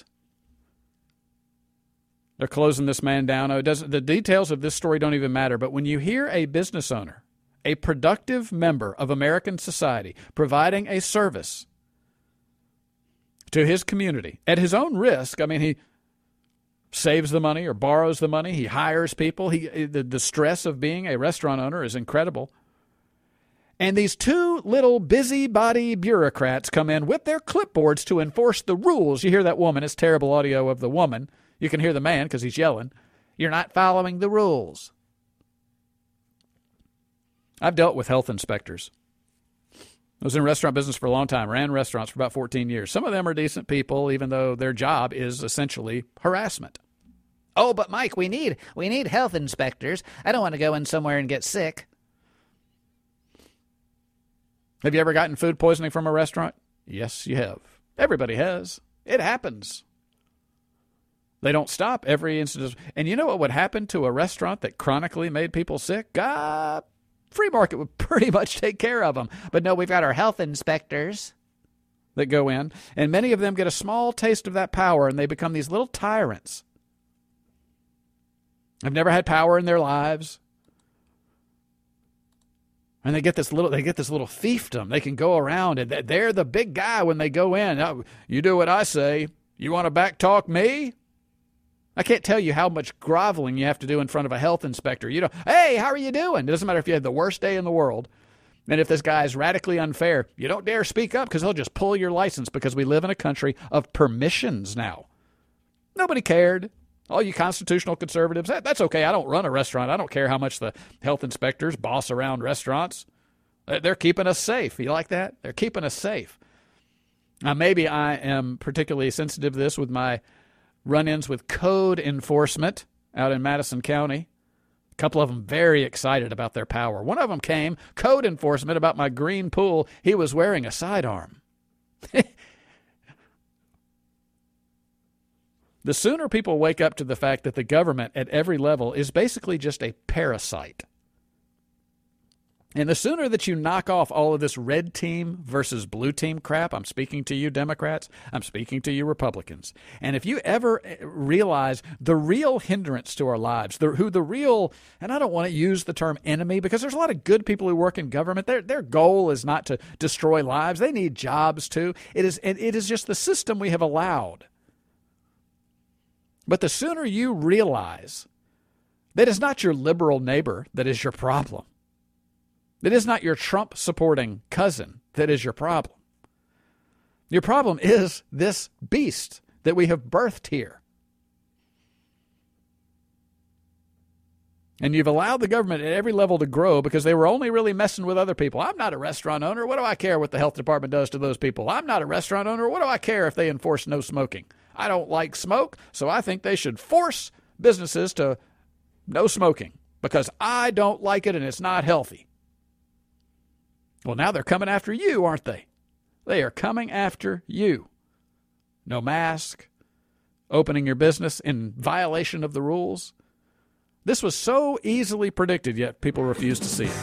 They're closing this man down. The details of this story don't even matter, but when you hear a business owner, a productive member of American society, providing a service to his community at his own risk, I mean, he saves the money or borrows the money, he hires people, the stress of being a restaurant owner is incredible. And these 2 little busybody bureaucrats come in with their clipboards to enforce the rules. You hear that woman. It's terrible audio of the woman. You can hear the man because he's yelling. You're not following the rules. I've dealt with health inspectors. I was in restaurant business for a long time, ran restaurants for about 14 years. Some of them are decent people, even though their job is essentially harassment. Oh, but Mike, we need health inspectors. I don't want to go in somewhere and get sick. Have you ever gotten food poisoning from a restaurant? Yes, you have. Everybody has. It happens. They don't stop every incident. And you know what would happen to a restaurant that chronically made people sick? Free market would pretty much take care of them. But no, we've got our health inspectors that go in, and many of them get a small taste of that power, and they become these little tyrants. Have never had power in their lives. And they get this little fiefdom. They can go around, and they're the big guy when they go in. Now, you do what I say. You want to backtalk me? I can't tell you how much groveling you have to do in front of a health inspector. You know, hey, how are you doing? It doesn't matter if you had the worst day in the world. And if this guy is radically unfair, you don't dare speak up because he'll just pull your license, because we live in a country of permissions now. Nobody cared. All you constitutional conservatives, that's okay. I don't run a restaurant. I don't care how much the health inspectors boss around restaurants. They're keeping us safe. You like that? They're keeping us safe. Now, maybe I am particularly sensitive to this with my run-ins with code enforcement out in Madison County. A couple of them very excited about their power. One of them came, code enforcement, about my green pool. He was wearing a sidearm. The sooner people wake up to the fact that the government at every level is basically just a parasite, and the sooner that you knock off all of this red team versus blue team crap, I'm speaking to you Democrats, I'm speaking to you Republicans, and if you ever realize the real hindrance to our lives, and I don't want to use the term enemy, because there's a lot of good people who work in government. Their goal is not to destroy lives. They need jobs too. It is just the system we have allowed. But the sooner you realize that it's not your liberal neighbor that is your problem, it is not your Trump-supporting cousin that is your problem. Your problem is this beast that we have birthed here. And you've allowed the government at every level to grow because they were only really messing with other people. I'm not a restaurant owner. What do I care what the health department does to those people? I'm not a restaurant owner. What do I care if they enforce no smoking? I don't like smoke, so I think they should force businesses to no smoking because I don't like it and it's not healthy. Well, now they're coming after you, aren't they? They are coming after you. No mask, opening your business in violation of the rules. This was so easily predicted, yet people refuse to see it.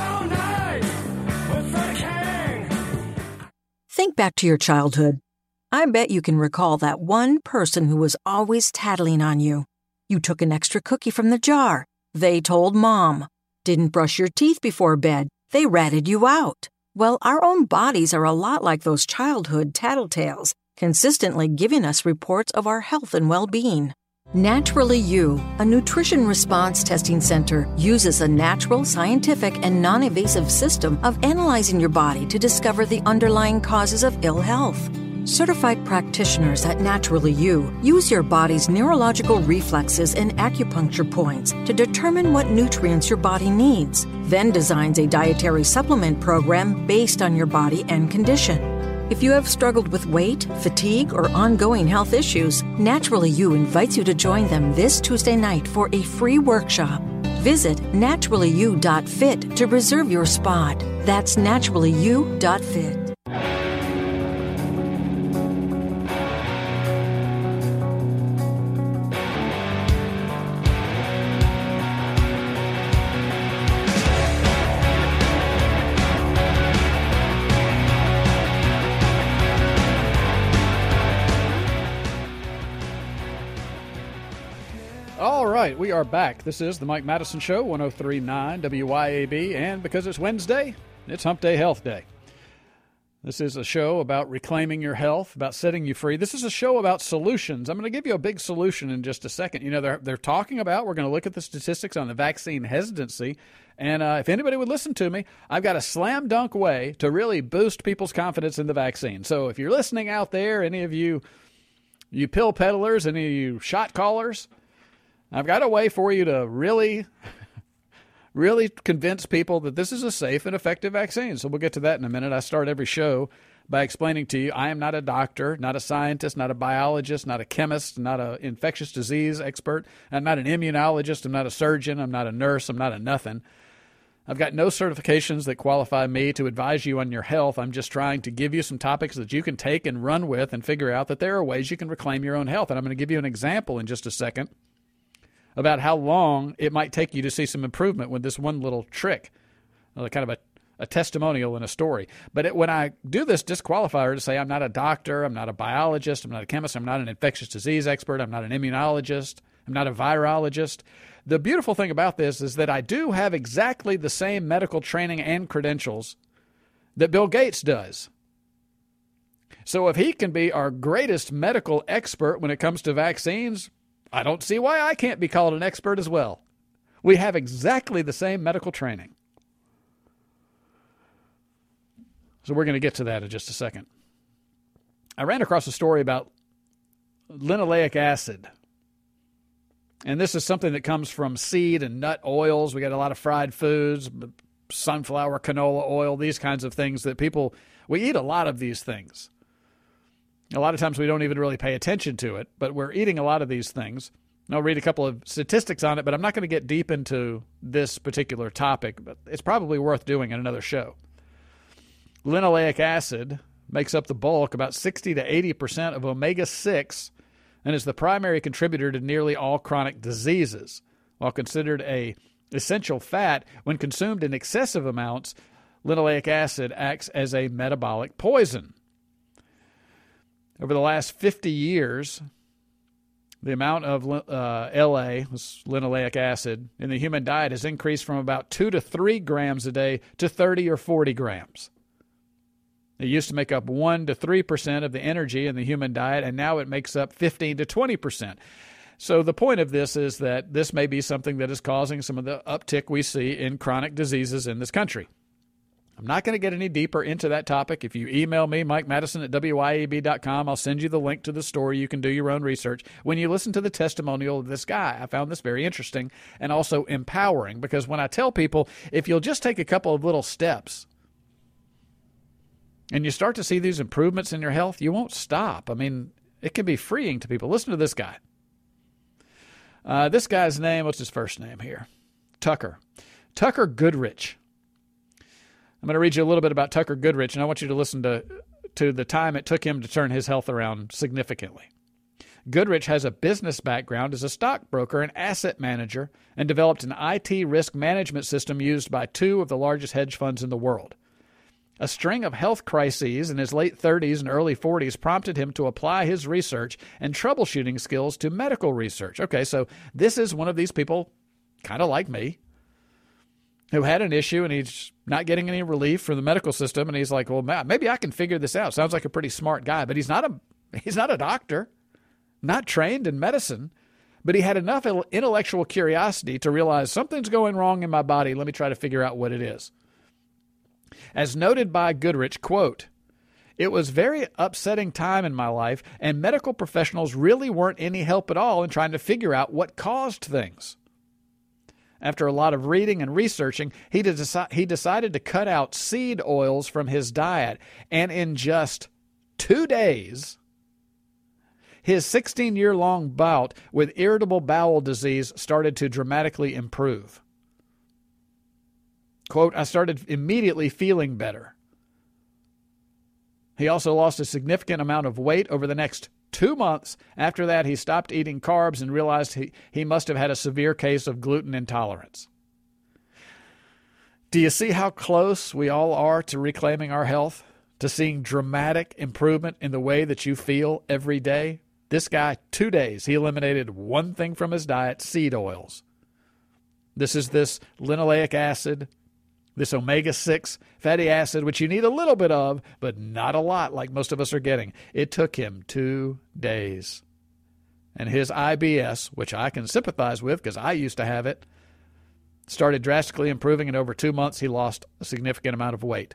Think back to your childhood. I bet you can recall that one person who was always tattling on you. You took an extra cookie from the jar. They told Mom. Didn't brush your teeth before bed. They ratted you out. Well, our own bodies are a lot like those childhood tattletales, consistently giving us reports of our health and well-being. Naturally You, a nutrition response testing center, uses a natural, scientific, and non-invasive system of analyzing your body to discover the underlying causes of ill health. Certified practitioners at Naturally You use your body's neurological reflexes and acupuncture points to determine what nutrients your body needs, then designs a dietary supplement program based on your body and condition. If you have struggled with weight, fatigue, or ongoing health issues, Naturally You invites you to join them this Tuesday night for a free workshop. Visit naturallyu.fit to reserve your spot. That's naturallyu.fit. We are back. This is the Mike Madison Show, 103.9 WYAB, and because it's Wednesday, it's Hump Day Health Day. This is a show about reclaiming your health, about setting you free. This is a show about solutions. I'm going to give you a big solution in just a second. You know, they're talking about, we're going to look at the statistics on the vaccine hesitancy, and if anybody would listen to me, I've got a slam dunk way to really boost people's confidence in the vaccine. So if you're listening out there, any of you pill peddlers, any of you shot callers, I've got a way for you to really convince people that this is a safe and effective vaccine. So we'll get to that in a minute. I start every show by explaining to you I am not a doctor, not a scientist, not a biologist, not a chemist, not an infectious disease expert. I'm not an immunologist. I'm not a surgeon. I'm not a nurse. I'm not a nothing. I've got no certifications that qualify me to advise you on your health. I'm just trying to give you some topics that you can take and run with and figure out that there are ways you can reclaim your own health. And I'm going to give you an example in just a second about how long it might take you to see some improvement with this one little trick, kind of a testimonial in a story. But when I do this disqualifier to say I'm not a doctor, I'm not a biologist, I'm not a chemist, I'm not an infectious disease expert, I'm not an immunologist, I'm not a virologist. The beautiful thing about this is that I do have exactly the same medical training and credentials that Bill Gates does. So if he can be our greatest medical expert when it comes to vaccines, I don't see why I can't be called an expert as well. We have exactly the same medical training. So we're going to get to that in just a second. I ran across a story about linoleic acid. And this is something that comes from seed and nut oils. We got a lot of fried foods, sunflower, canola oil, these kinds of things that we eat a lot of these things. A lot of times we don't even really pay attention to it, but we're eating a lot of these things. And I'll read a couple of statistics on it, but I'm not going to get deep into this particular topic, but it's probably worth doing in another show. Linoleic acid makes up the bulk, about 60 to 80% of omega-6, and is the primary contributor to nearly all chronic diseases. While considered an essential fat, when consumed in excessive amounts, linoleic acid acts as a metabolic poison. Over the last 50 years, the amount of linoleic acid, in the human diet has increased from about 2 to 3 grams a day to 30 or 40 grams. It used to make up 1 to 3% of the energy in the human diet, and now it makes up 15 to 20%. So the point of this is that this may be something that is causing some of the uptick we see in chronic diseases in this country. I'm not going to get any deeper into that topic. If you email me, Mike Madison at WYAB.com, I'll send you the link to the story. You can do your own research. When you listen to the testimonial of this guy, I found this very interesting and also empowering, because when I tell people, if you'll just take a couple of little steps and you start to see these improvements in your health, you won't stop. I mean, it can be freeing to people. Listen to this guy. This guy's name, what's his first name here? Tucker Goodrich. I'm going to read you a little bit about Tucker Goodrich, and I want you to listen to the time it took him to turn his health around significantly. Goodrich has a business background as a stockbroker and asset manager and developed an IT risk management system used by 2 of the largest hedge funds in the world. A string of health crises in his late 30s and early 40s prompted him to apply his research and troubleshooting skills to medical research. Okay, so this is one of these people, kind of like me, who had an issue and he's not getting any relief from the medical system, and he's like, well, maybe I can figure this out. Sounds like a pretty smart guy, but he's not a doctor, not trained in medicine, but he had enough intellectual curiosity to realize something's going wrong in my body. Let me try to figure out what it is. As noted by Goodrich, quote, "It was a very upsetting time in my life, and medical professionals really weren't any help at all in trying to figure out what caused things. After a lot of reading and researching, he decided to cut out seed oils from his diet, and in just 2 days, his 16-year-long bout with irritable bowel disease started to dramatically improve. Quote, I started immediately feeling better. He also lost a significant amount of weight over the next 2 months. After that, he stopped eating carbs and realized he must have had a severe case of gluten intolerance." Do you see how close we all are to reclaiming our health, to seeing dramatic improvement in the way that you feel every day? This guy, 2 days, he eliminated one thing from his diet, seed oils. This is this linoleic acid, this omega-6 fatty acid, which you need a little bit of, but not a lot like most of us are getting. It took him 2 days. And his IBS, which I can sympathize with because I used to have it, started drastically improving, and over 2 months he lost a significant amount of weight.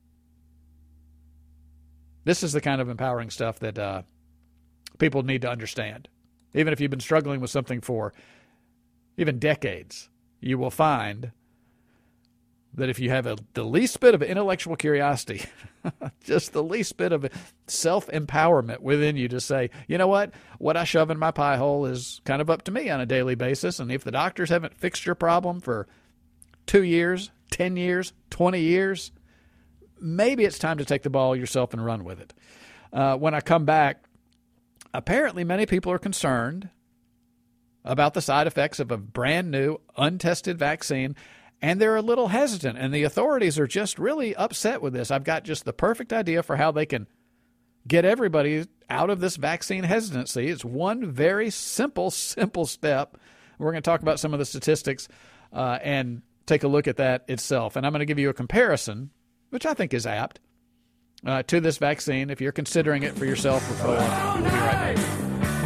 This is the kind of empowering stuff that people need to understand. Even if you've been struggling with something for even decades, you will find that if you have the least bit of intellectual curiosity, just the least bit of self-empowerment within you to say, you know what I shove in my pie hole is kind of up to me on a daily basis, and if the doctors haven't fixed your problem for 2 years, 10 years, 20 years, maybe it's time to take the ball yourself and run with it. When I come back, apparently many people are concerned about the side effects of a brand new, untested vaccine, and they're a little hesitant, and the authorities are just really upset with this. I've got just the perfect idea for how they can get everybody out of this vaccine hesitancy. It's one very simple step. We're going to talk about some of the statistics and take a look at that itself. And I'm going to give you a comparison, which I think is apt, to this vaccine if you're considering it for yourself or for one. We'll be right back.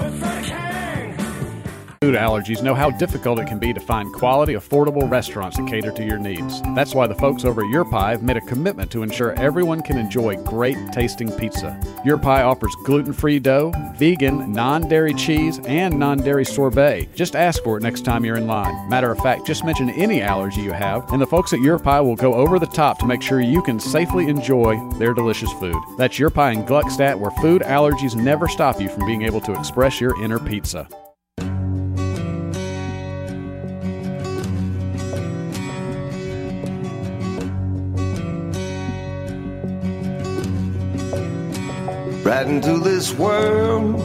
Food allergies know how difficult it can be to find quality, affordable restaurants that cater to your needs. That's why the folks over at Your Pie have made a commitment to ensure everyone can enjoy great tasting pizza. Your Pie offers gluten-free dough, vegan, non-dairy cheese, and non-dairy sorbet. Just ask for it next time you're in line. Matter of fact, just mention any allergy you have, and the folks at Your Pie will go over the top to make sure you can safely enjoy their delicious food. That's Your Pie in Gluckstadt, where food allergies never stop you from being able to express your inner pizza. Right into this world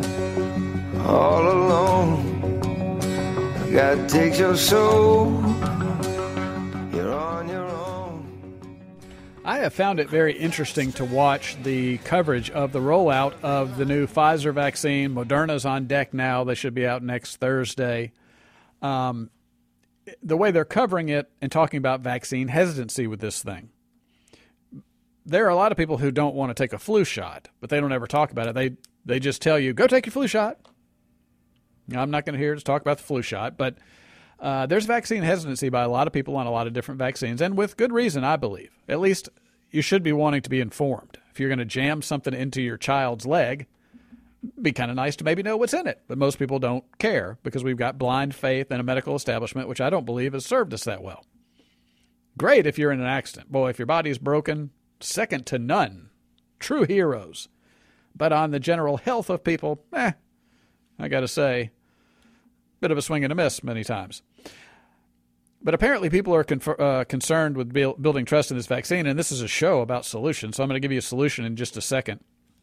all alone. God takes your soul. You're on your own. I have found it very interesting to watch the coverage of the rollout of the new Pfizer vaccine. Moderna's on deck now. They should be out next Thursday. The way they're covering it and talking about vaccine hesitancy with this thing. There are a lot of people who don't want to take a flu shot, but they don't ever talk about it. They just tell you, go take your flu shot. Now, I'm not going to hear us talk about the flu shot, but there's vaccine hesitancy by a lot of people on a lot of different vaccines, and with good reason, I believe. At least you should be wanting to be informed. If you're going to jam something into your child's leg, it'd be kind of nice to maybe know what's in it. But most people don't care because we've got blind faith in a medical establishment, which I don't believe has served us that well. Great if you're in an accident. Boy, if your body's broken, second to none. True heroes. But on the general health of people, I got to say, bit of a swing and a miss many times. But apparently people are concerned with building trust in this vaccine, and this is a show about solutions, so I'm going to give you a solution in just a second.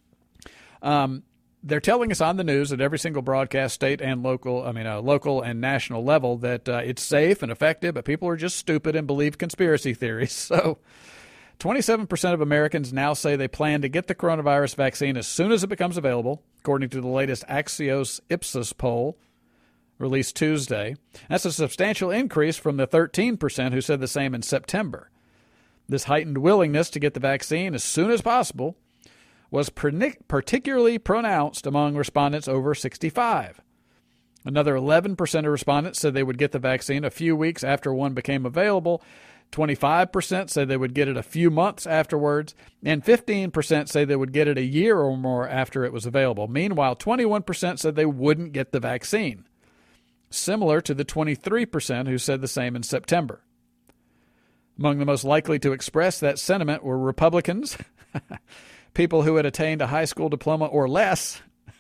They're telling us on the news at every single broadcast, state and local and national level, that it's safe and effective, but people are just stupid and believe conspiracy theories. So 27% of Americans now say they plan to get the coronavirus vaccine as soon as it becomes available, according to the latest Axios Ipsos poll released Tuesday. That's a substantial increase from the 13% who said the same in September. This heightened willingness to get the vaccine as soon as possible was particularly pronounced among respondents over 65. Another 11% of respondents said they would get the vaccine a few weeks after one became available. 25% said they would get it a few months afterwards, and 15% say they would get it a year or more after it was available. Meanwhile, 21% said they wouldn't get the vaccine, similar to the 23% who said the same in September. Among the most likely to express that sentiment were Republicans, people who had attained a high school diploma or less.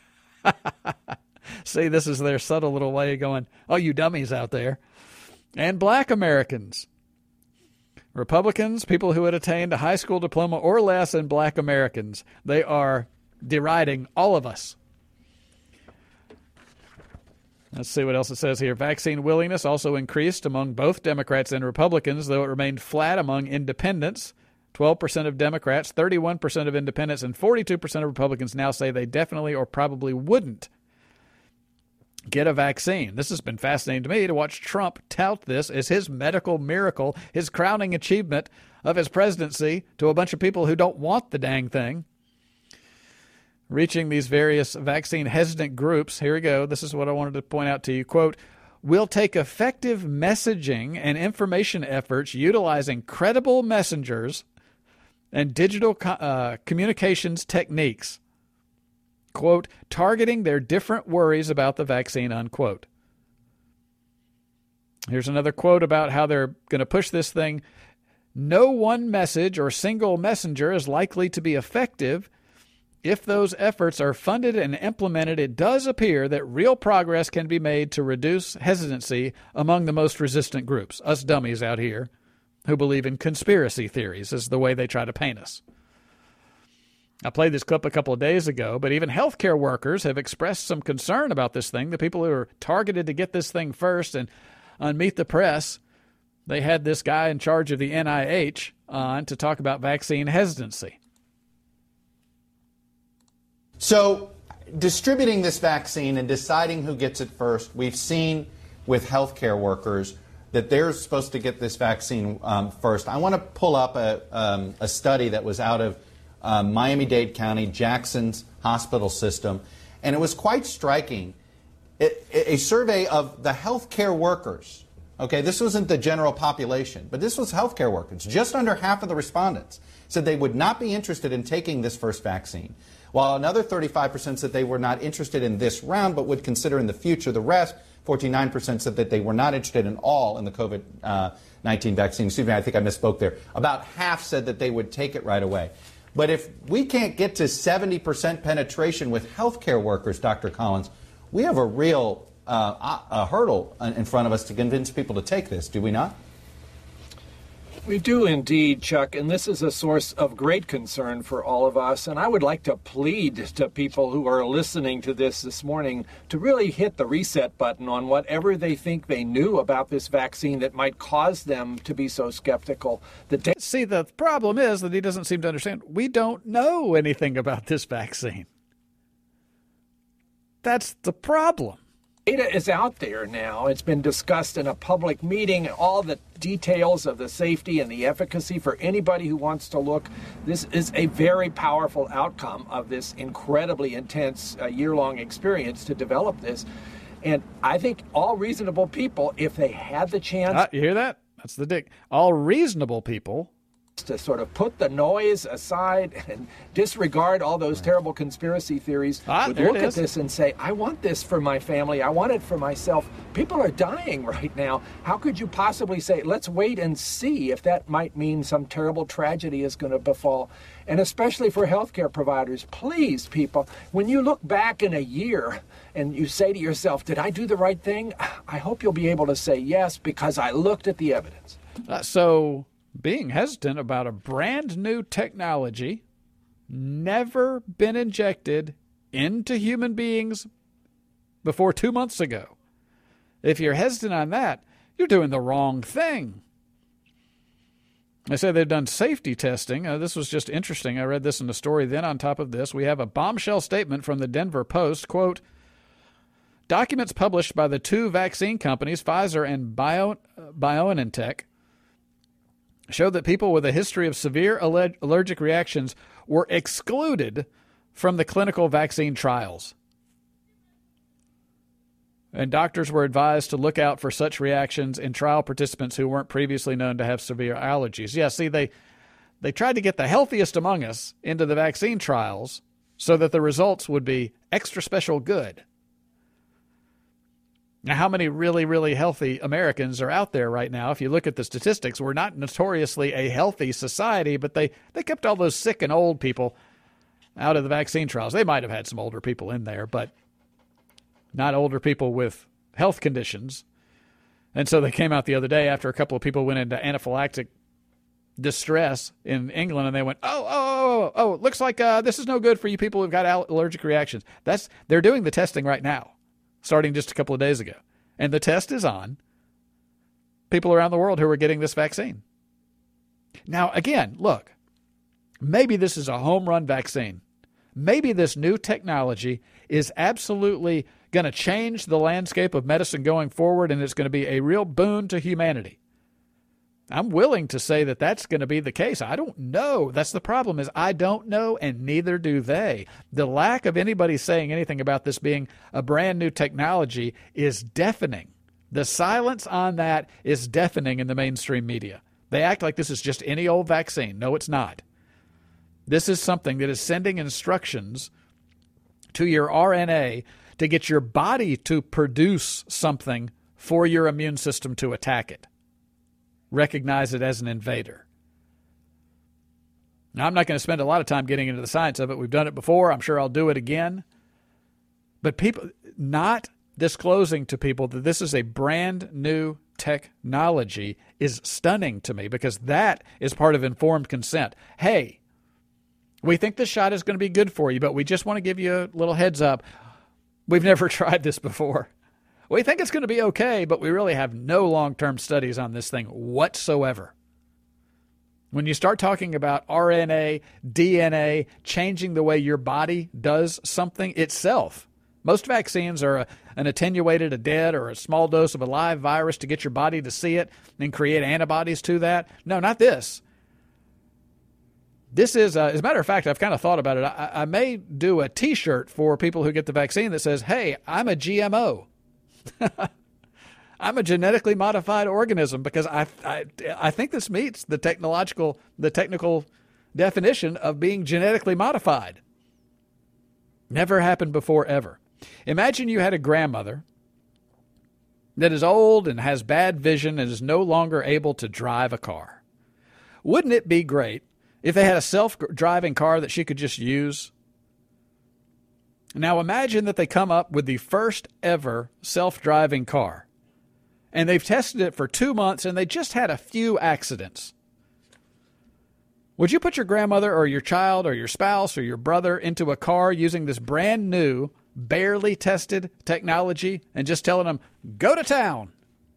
See, this is their subtle little way of going, oh, you dummies out there. And black Americans. Republicans, people who had attained a high school diploma or less, and black Americans. They are deriding all of us. Let's see what else it says here. Vaccine willingness also increased among both Democrats and Republicans, though it remained flat among independents. 12% of Democrats, 31% of independents, and 42% of Republicans now say they definitely or probably wouldn't get a vaccine. This has been fascinating to me to watch Trump tout this as his medical miracle, his crowning achievement of his presidency to a bunch of people who don't want the dang thing. Reaching these various vaccine hesitant groups, here we go. This is what I wanted to point out to you. Quote, "We'll take effective messaging and information efforts utilizing credible messengers and digital communications techniques." Quote, "targeting their different worries about the vaccine," unquote. Here's another quote about how they're going to push this thing. No one message or single messenger is likely to be effective. If those efforts are funded and implemented, it does appear that real progress can be made to reduce hesitancy among the most resistant groups, us dummies out here who believe in conspiracy theories, is the way they try to paint us. I played this clip a couple of days ago, but even healthcare workers have expressed some concern about this thing. The people who are targeted to get this thing first, and on Meet the Press, they had this guy in charge of the NIH on to talk about vaccine hesitancy. So distributing this vaccine and deciding who gets it first, we've seen with healthcare workers that they're supposed to get this vaccine first. I want to pull up a study that was out of Miami-Dade County, Jackson's hospital system, and it was quite striking. A survey of the healthcare workers. Okay, this wasn't the general population, but this was healthcare workers. Just under half of the respondents said they would not be interested in taking this first vaccine, while another 35% said they were not interested in this round but would consider in the future. The rest, 49%, said that they were not interested at all in the COVID-19 vaccine. Excuse me, I think I misspoke there. About half said that they would take it right away. But if we can't get to 70% penetration with healthcare workers, Dr. Collins, we have a real a hurdle in front of us to convince people to take this, do we not? We do indeed, Chuck, and this is a source of great concern for all of us. And I would like to plead to people who are listening to this morning to really hit the reset button on whatever they think they knew about this vaccine that might cause them to be so skeptical. See, the problem is that he doesn't seem to understand. We don't know anything about this vaccine. That's the problem. Data is out there now. It's been discussed in a public meeting, all the details of the safety and the efficacy for anybody who wants to look. This is a very powerful outcome of this incredibly intense year-long experience to develop this. And I think all reasonable people, if they had the chance... You hear that? That's the dick. All reasonable people... to sort of put the noise aside and disregard all those terrible conspiracy theories, would look at this and say, I want this for my family. I want it for myself. People are dying right now. How could you possibly say, let's wait and see if that might mean some terrible tragedy is going to befall? And especially for healthcare providers, please, people, when you look back in a year and you say to yourself, did I do the right thing? I hope you'll be able to say yes, because I looked at the evidence. Being hesitant about a brand new technology, never been injected into human beings before 2 months ago. If you're hesitant on that, you're doing the wrong thing. They say they've done safety testing. This was just interesting. I read this in the story. Then on top of this, we have a bombshell statement from the Denver Post. Quote, documents published by the two vaccine companies, Pfizer and BioNTech, showed that people with a history of severe allergic reactions were excluded from the clinical vaccine trials. And doctors were advised to look out for such reactions in trial participants who weren't previously known to have severe allergies. Yeah, see, they tried to get the healthiest among us into the vaccine trials so that the results would be extra special good. Now, how many really, really healthy Americans are out there right now? If you look at the statistics, we're not notoriously a healthy society, but they kept all those sick and old people out of the vaccine trials. They might have had some older people in there, but not older people with health conditions. And so they came out the other day after a couple of people went into anaphylactic distress in England, and they went, oh, looks like this is no good for you people who've got allergic reactions. They're doing the testing right now, starting just a couple of days ago. And the test is on people around the world who are getting this vaccine. Now, again, look, maybe this is a home run vaccine. Maybe this new technology is absolutely going to change the landscape of medicine going forward, and it's going to be a real boon to humanity. I'm willing to say that that's going to be the case. I don't know. That's the problem, is I don't know, and neither do they. The lack of anybody saying anything about this being a brand new technology is deafening. The silence on that is deafening in the mainstream media. They act like this is just any old vaccine. No, it's not. This is something that is sending instructions to your RNA to get your body to produce something for your immune system to attack it. Recognize it as an invader. Now, I'm not going to spend a lot of time getting into the science of it. We've done it before. I'm sure I'll do it again. But people not disclosing to people that this is a brand new technology is stunning to me, because that is part of informed consent. Hey, we think this shot is going to be good for you, but we just want to give you a little heads up. We've never tried this before. We think it's going to be okay, but we really have no long-term studies on this thing whatsoever. When you start talking about RNA, DNA, changing the way your body does something itself, most vaccines are an attenuated, a dead, or a small dose of a live virus to get your body to see it and create antibodies to that. No, not this. This is, as a matter of fact, I've kind of thought about it. I may do a T-shirt for people who get the vaccine that says, hey, I'm a GMO. I'm a genetically modified organism, because I think this meets the technical definition of being genetically modified. Never happened before, ever. Imagine you had a grandmother that is old and has bad vision and is no longer able to drive a car. Wouldn't it be great if they had a self-driving car that she could just use? Now imagine that they come up with the first ever self-driving car, and they've tested it for 2 months and they just had a few accidents. Would you put your grandmother or your child or your spouse or your brother into a car using this brand new, barely tested technology and just telling them, go to town?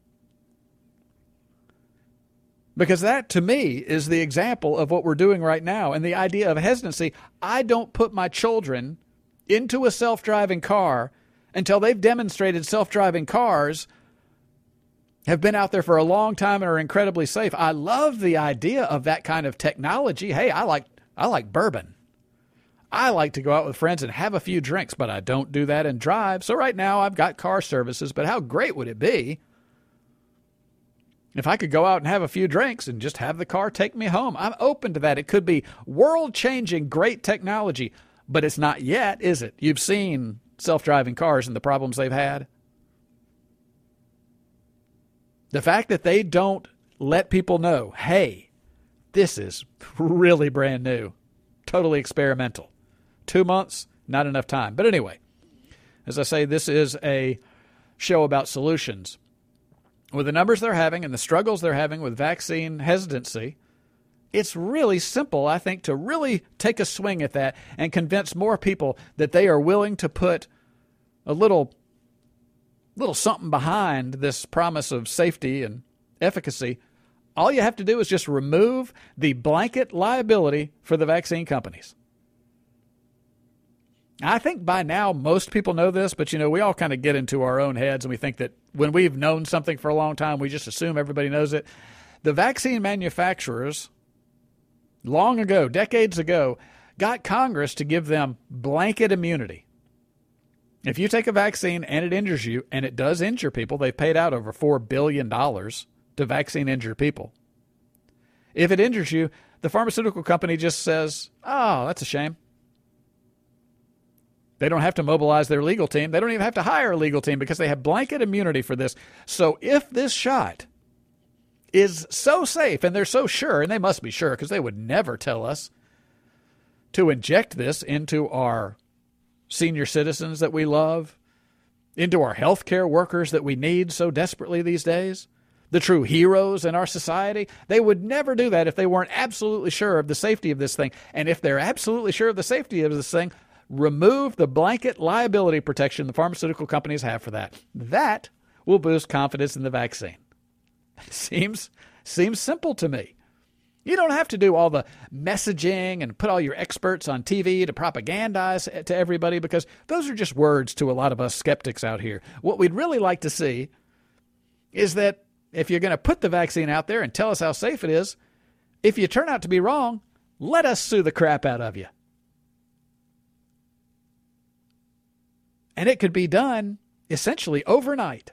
Because that, to me, is the example of what we're doing right now. And the idea of hesitancy, I don't put my children into a self-driving car until they've demonstrated self-driving cars have been out there for a long time and are incredibly safe. I love the idea of that kind of technology. Hey, I like bourbon. I like to go out with friends and have a few drinks, but I don't do that and drive. So right now I've got car services, but how great would it be if I could go out and have a few drinks and just have the car take me home? I'm open to that. It could be world-changing, great technology, but it's not yet, is it? You've seen self-driving cars and the problems they've had. The fact that they don't let people know, hey, this is really brand new, totally experimental. 2 months, not enough time. But anyway, as I say, this is a show about solutions. With the numbers they're having and the struggles they're having with vaccine hesitancy, it's really simple, I think, to really take a swing at that and convince more people that they are willing to put a little something behind this promise of safety and efficacy. All you have to do is just remove the blanket liability for the vaccine companies. I think by now most people know this, but we all kind of get into our own heads and we think that when we've known something for a long time, we just assume everybody knows it. The vaccine manufacturers, long ago, decades ago, got Congress to give them blanket immunity. If you take a vaccine and it injures you, and it does injure people, they've paid out over $4 billion to vaccine-injured people. If it injures you, the pharmaceutical company just says, oh, that's a shame. They don't have to mobilize their legal team. They don't even have to hire a legal team because they have blanket immunity for this. So if this shot is so safe, and they're so sure, and they must be sure because they would never tell us to inject this into our senior citizens that we love, into our healthcare workers that we need so desperately these days, the true heroes in our society. They would never do that if they weren't absolutely sure of the safety of this thing. And if they're absolutely sure of the safety of this thing, remove the blanket liability protection the pharmaceutical companies have for that. That will boost confidence in the vaccine. Seems simple to me. You don't have to do all the messaging and put all your experts on TV to propagandize to everybody, because those are just words to a lot of us skeptics out here. What we'd really like to see is that if you're going to put the vaccine out there and tell us how safe it is, if you turn out to be wrong, let us sue the crap out of you. And it could be done essentially overnight.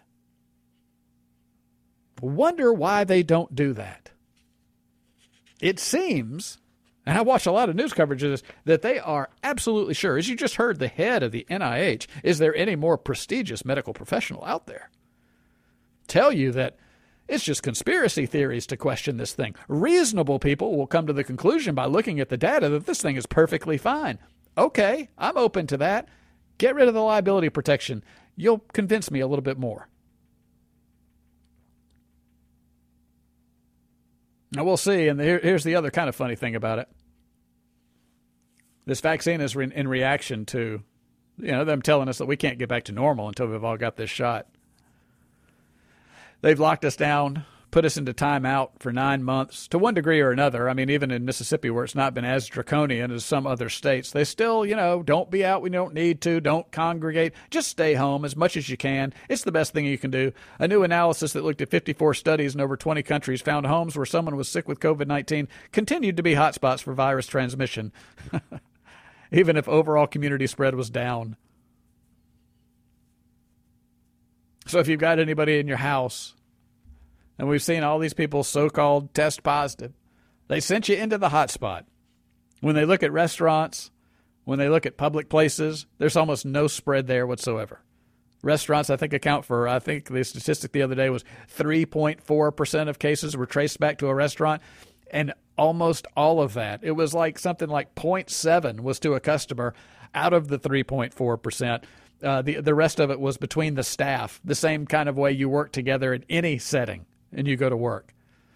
Wonder why they don't do that. It seems, and I watch a lot of news coverage of this, that they are absolutely sure. As you just heard, the head of the NIH, is there any more prestigious medical professional out there? tell you that it's just conspiracy theories to question this thing. Reasonable people will come to the conclusion by looking at the data that this thing is perfectly fine. Okay, I'm open to that. Get rid of the liability protection. You'll convince me a little bit more. Now, we'll see, and here's the other kind of funny thing about it. This vaccine is in reaction to, them telling us that we can't get back to normal until we've all got this shot. They've locked us down, put us into timeout for 9 months to one degree or another. I mean, even in Mississippi, where it's not been as draconian as some other states, they still, don't be out when you don't need to, don't congregate, just stay home as much as you can. It's the best thing you can do. A new analysis that looked at 54 studies in over 20 countries found homes where someone was sick with COVID-19 continued to be hotspots for virus transmission, even if overall community spread was down. So if you've got anybody in your house, and we've seen all these people so-called test positive, they sent you into the hot spot. When they look at restaurants, when they look at public places, there's almost no spread there whatsoever. Restaurants, I think the statistic the other day was 3.4% of cases were traced back to a restaurant, and almost all of that, it was like something like 0.7 was to a customer out of the 3.4%. The rest of it was between the staff, the same kind of way you work together in any setting and you go to work.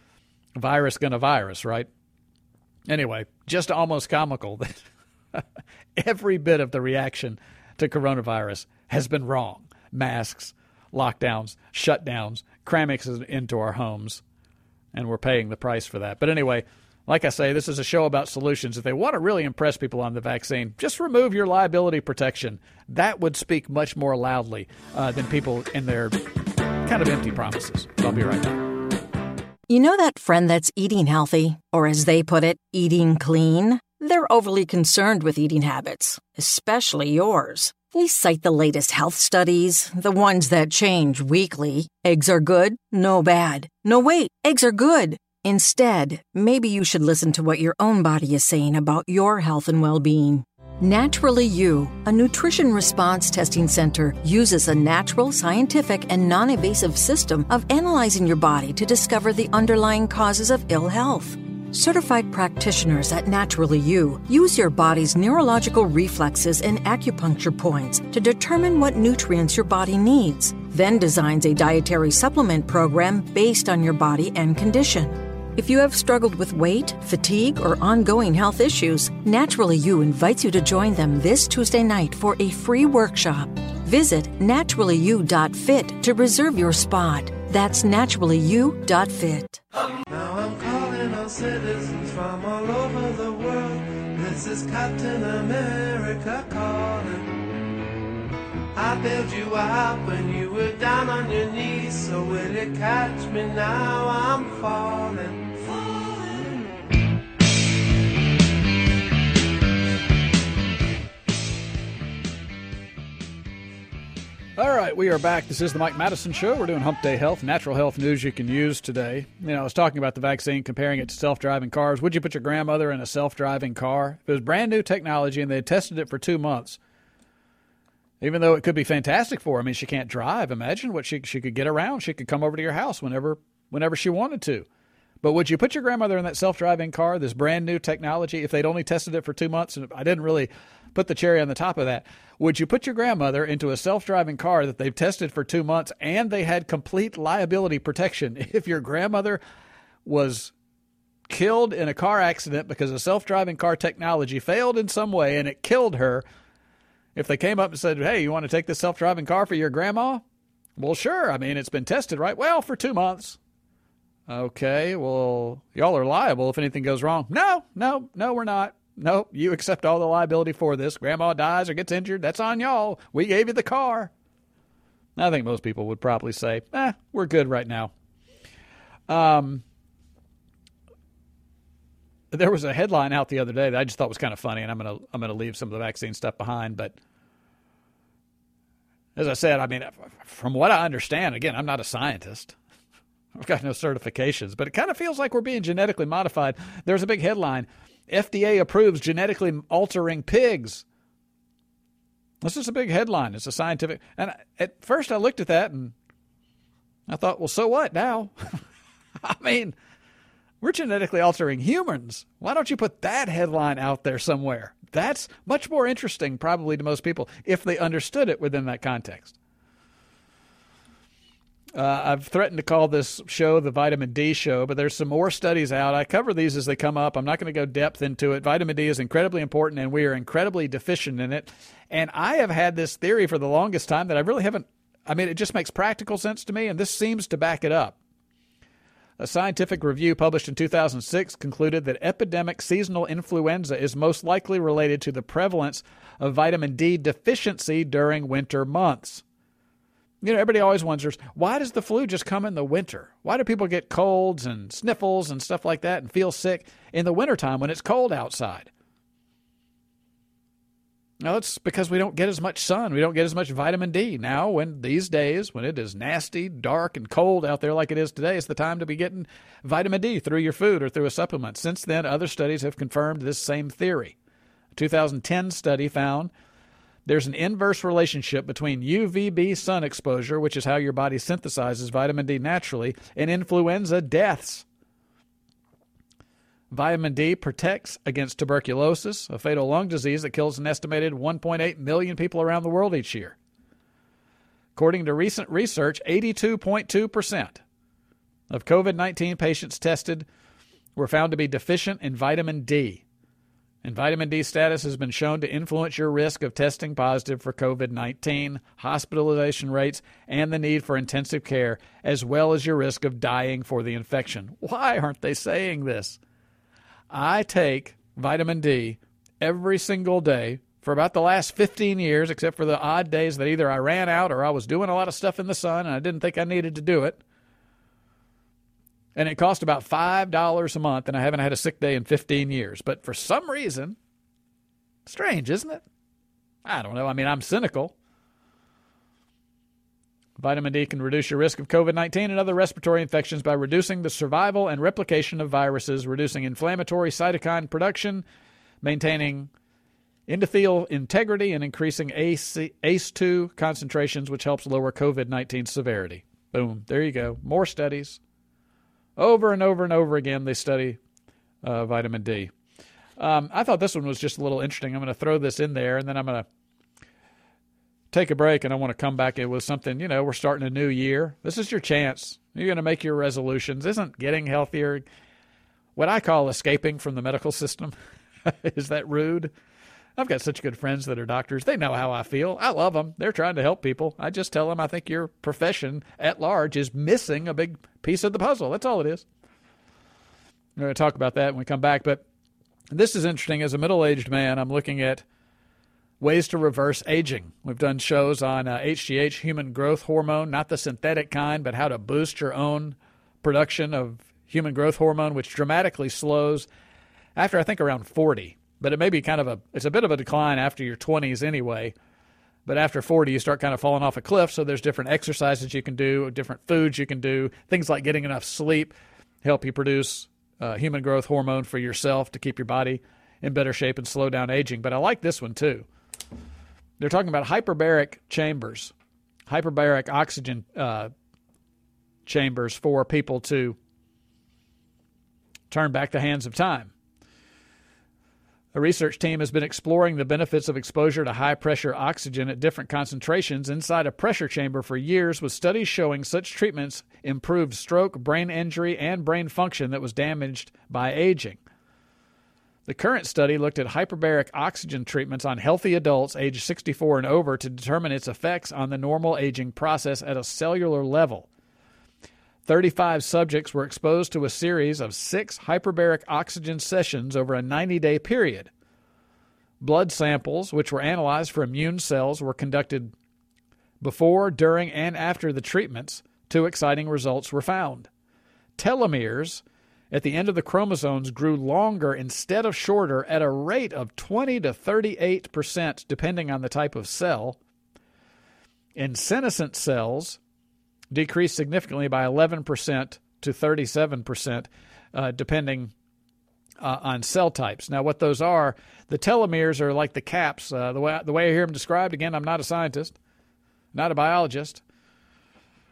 Virus gonna virus, right? Anyway, just almost comical that every bit of the reaction to coronavirus has been wrong. Masks, lockdowns, shutdowns, cramming us into our homes, and we're paying the price for that. But anyway, like I say, this is a show about solutions. If they want to really impress people on the vaccine, just remove your liability protection. That would speak much more loudly than people in their kind of empty promises. I'll be right back. You know that friend that's eating healthy, or as they put it, eating clean? They're overly concerned with eating habits, especially yours. They cite the latest health studies, the ones that change weekly. Eggs are good, no bad. No, wait, eggs are good. Instead, maybe you should listen to what your own body is saying about your health and well-being. Naturally You, a nutrition response testing center, uses a natural, scientific, and non-invasive system of analyzing your body to discover the underlying causes of ill health. Certified practitioners at Naturally You use your body's neurological reflexes and acupuncture points to determine what nutrients your body needs, then designs a dietary supplement program based on your body and condition. If you have struggled with weight, fatigue, or ongoing health issues, Naturally You invites you to join them this Tuesday night for a free workshop. Visit naturallyu.fit to reserve your spot. That's naturallyu.fit. Now I'm calling on citizens from all over the world. This is Captain America calling. I bailed you out when you were down on your knees. So will you catch me now? I'm falling. All right, we are back. This is the Mike Madison Show. We're doing Hump Day Health, natural health news you can use today. I was talking about the vaccine, comparing it to self-driving cars. Would you put your grandmother in a self-driving car? If it was brand new technology and they had tested it for 2 months, even though it could be fantastic for her. I mean, she can't drive. Imagine what she could get around. She could come over to your house whenever she wanted to. But would you put your grandmother in that self-driving car, this brand new technology, if they'd only tested it for 2 months? And I didn't really put the cherry on the top of that. Would you put your grandmother into a self-driving car that they've tested for 2 months and they had complete liability protection? If your grandmother was killed in a car accident because the self-driving car technology failed in some way and it killed her, if they came up and said, hey, you want to take this self-driving car for your grandma? Well, sure. I mean, it's been tested, right? Well, for 2 months. Okay, well, y'all are liable if anything goes wrong. No, we're not. Nope, you accept all the liability for this. Grandma dies or gets injured, that's on y'all. We gave you the car. I think most people would probably say, we're good right now. There was a headline out the other day that I just thought was kind of funny, and I'm gonna leave some of the vaccine stuff behind. But as I said, I mean, from what I understand, again, I'm not a scientist. I've got no certifications, but it kind of feels like we're being genetically modified. There's a big headline: FDA approves genetically altering pigs. This is a big headline. It's a scientific. And at first I looked at that and I thought, well, so what now? I mean, we're genetically altering humans. Why don't you put that headline out there somewhere? That's much more interesting probably to most people if they understood it within that context. I've threatened to call this show the Vitamin D Show, but there's some more studies out. I cover these as they come up. I'm not going to go depth into it. Vitamin D is incredibly important, and we are incredibly deficient in it. And I have had this theory for the longest time that I really haven't. I mean, it just makes practical sense to me, and this seems to back it up. A scientific review published in 2006 concluded that epidemic seasonal influenza is most likely related to the prevalence of vitamin D deficiency during winter months. You know, everybody always wonders, why does the flu just come in the winter? Why do people get colds and sniffles and stuff like that and feel sick in the wintertime when it's cold outside? No, it's because we don't get as much sun. We don't get as much vitamin D. Now, these days, when it is nasty, dark, and cold out there like it is today, it's the time to be getting vitamin D through your food or through a supplement. Since then, other studies have confirmed this same theory. A 2010 study found there's an inverse relationship between UVB sun exposure, which is how your body synthesizes vitamin D naturally, and influenza deaths. Vitamin D protects against tuberculosis, a fatal lung disease that kills an estimated 1.8 million people around the world each year. According to recent research, 82.2% of COVID-19 patients tested were found to be deficient in vitamin D. And vitamin D status has been shown to influence your risk of testing positive for COVID-19, hospitalization rates, and the need for intensive care, as well as your risk of dying for the infection. Why aren't they saying this? I take vitamin D every single day for about the last 15 years, except for the odd days that either I ran out or I was doing a lot of stuff in the sun and I didn't think I needed to do it. And it cost about $5 a month, and I haven't had a sick day in 15 years. But for some reason, strange, isn't it? I don't know. I mean, I'm cynical. Vitamin D can reduce your risk of COVID-19 and other respiratory infections by reducing the survival and replication of viruses, reducing inflammatory cytokine production, maintaining endothelial integrity, and increasing ACE2 concentrations, which helps lower COVID-19 severity. Boom. There you go. More studies. Over and over and over again, they study vitamin D. I thought this one was just a little interesting. I'm going to throw this in there, and then I'm going to take a break, and I want to come back with something. You know, we're starting a new year. This is your chance. You're going to make your resolutions. Isn't getting healthier what I call escaping from the medical system? Is that rude? I've got such good friends that are doctors. They know how I feel. I love them. They're trying to help people. I just tell them I think your profession at large is missing a big piece of the puzzle. That's all it is. We're going to talk about that when we come back. But this is interesting. As a middle-aged man, I'm looking at ways to reverse aging. We've done shows on HGH, human growth hormone, not the synthetic kind, but how to boost your own production of human growth hormone, which dramatically slows after, I think, around 40. But it may be it's a bit of a decline after your 20s anyway. But after 40, you start kind of falling off a cliff. So there's different exercises you can do, different foods you can do, things like getting enough sleep help you produce human growth hormone for yourself to keep your body in better shape and slow down aging. But I like this one too. They're talking about hyperbaric chambers, hyperbaric oxygen chambers for people to turn back the hands of time. A research team has been exploring the benefits of exposure to high-pressure oxygen at different concentrations inside a pressure chamber for years, with studies showing such treatments improved stroke, brain injury, and brain function that was damaged by aging. The current study looked at hyperbaric oxygen treatments on healthy adults aged 64 and over to determine its effects on the normal aging process at a cellular level. 35 subjects were exposed to a series of 6 hyperbaric oxygen sessions over a 90-day period. Blood samples, which were analyzed for immune cells, were conducted before, during, and after the treatments. 2 exciting results were found. Telomeres at the end of the chromosomes grew longer instead of shorter at a rate of 20 to 38%, depending on the type of cell. In senescent cells, decreased significantly by 11% to 37%, depending on cell types. Now, what those are, the telomeres are like the caps. The way I hear them described, again, I'm not a scientist, not a biologist.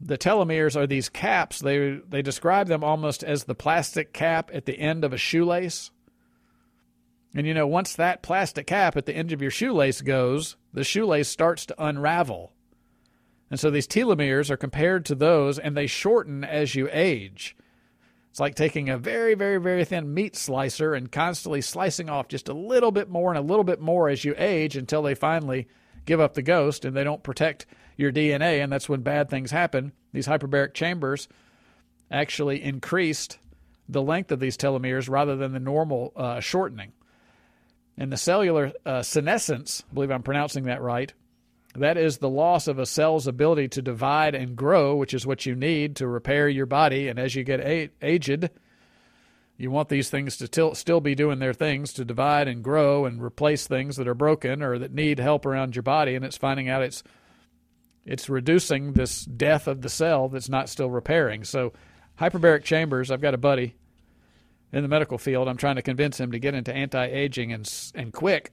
The telomeres are these caps. They describe them almost as the plastic cap at the end of a shoelace. And, once that plastic cap at the end of your shoelace goes, the shoelace starts to unravel. And so these telomeres are compared to those, and they shorten as you age. It's like taking a very, very, very thin meat slicer and constantly slicing off just a little bit more and a little bit more as you age until they finally give up the ghost and they don't protect your DNA, and that's when bad things happen. These hyperbaric chambers actually increased the length of these telomeres rather than the normal shortening. And the cellular senescence, I believe I'm pronouncing that right, that is the loss of a cell's ability to divide and grow, which is what you need to repair your body. And as you get aged, you want these things to still be doing their things to divide and grow and replace things that are broken or that need help around your body. And it's finding out it's reducing this death of the cell that's not still repairing. So hyperbaric chambers, I've got a buddy in the medical field. I'm trying to convince him to get into anti-aging and quick.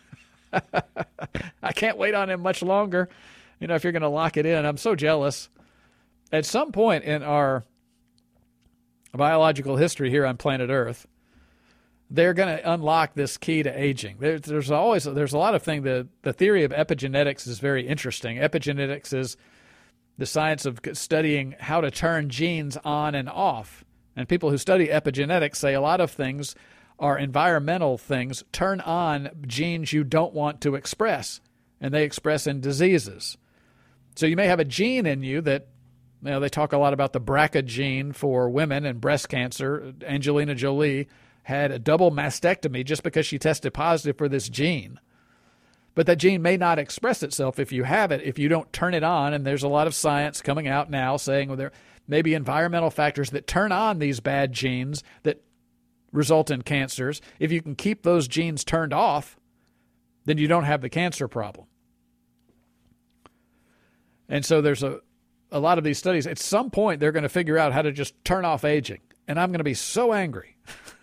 I can't wait on him much longer. If you're going to lock it in, I'm so jealous. At some point in our biological history here on planet Earth, they're going to unlock this key to aging. There's a lot of things. The theory of epigenetics is very interesting. Epigenetics is the science of studying how to turn genes on and off. And people who study epigenetics say a lot of things are environmental things turn on genes you don't want to express, and they express in diseases. So you may have a gene in you that, they talk a lot about the BRCA gene for women and breast cancer. Angelina Jolie had a double mastectomy just because she tested positive for this gene. But that gene may not express itself if you have it, if you don't turn it on, and there's a lot of science coming out now saying there may be environmental factors that turn on these bad genes that result in cancers. If you can keep those genes turned off, then you don't have the cancer problem. And so there's a lot of these studies. At some point, they're going to figure out how to just turn off aging. And I'm going to be so angry.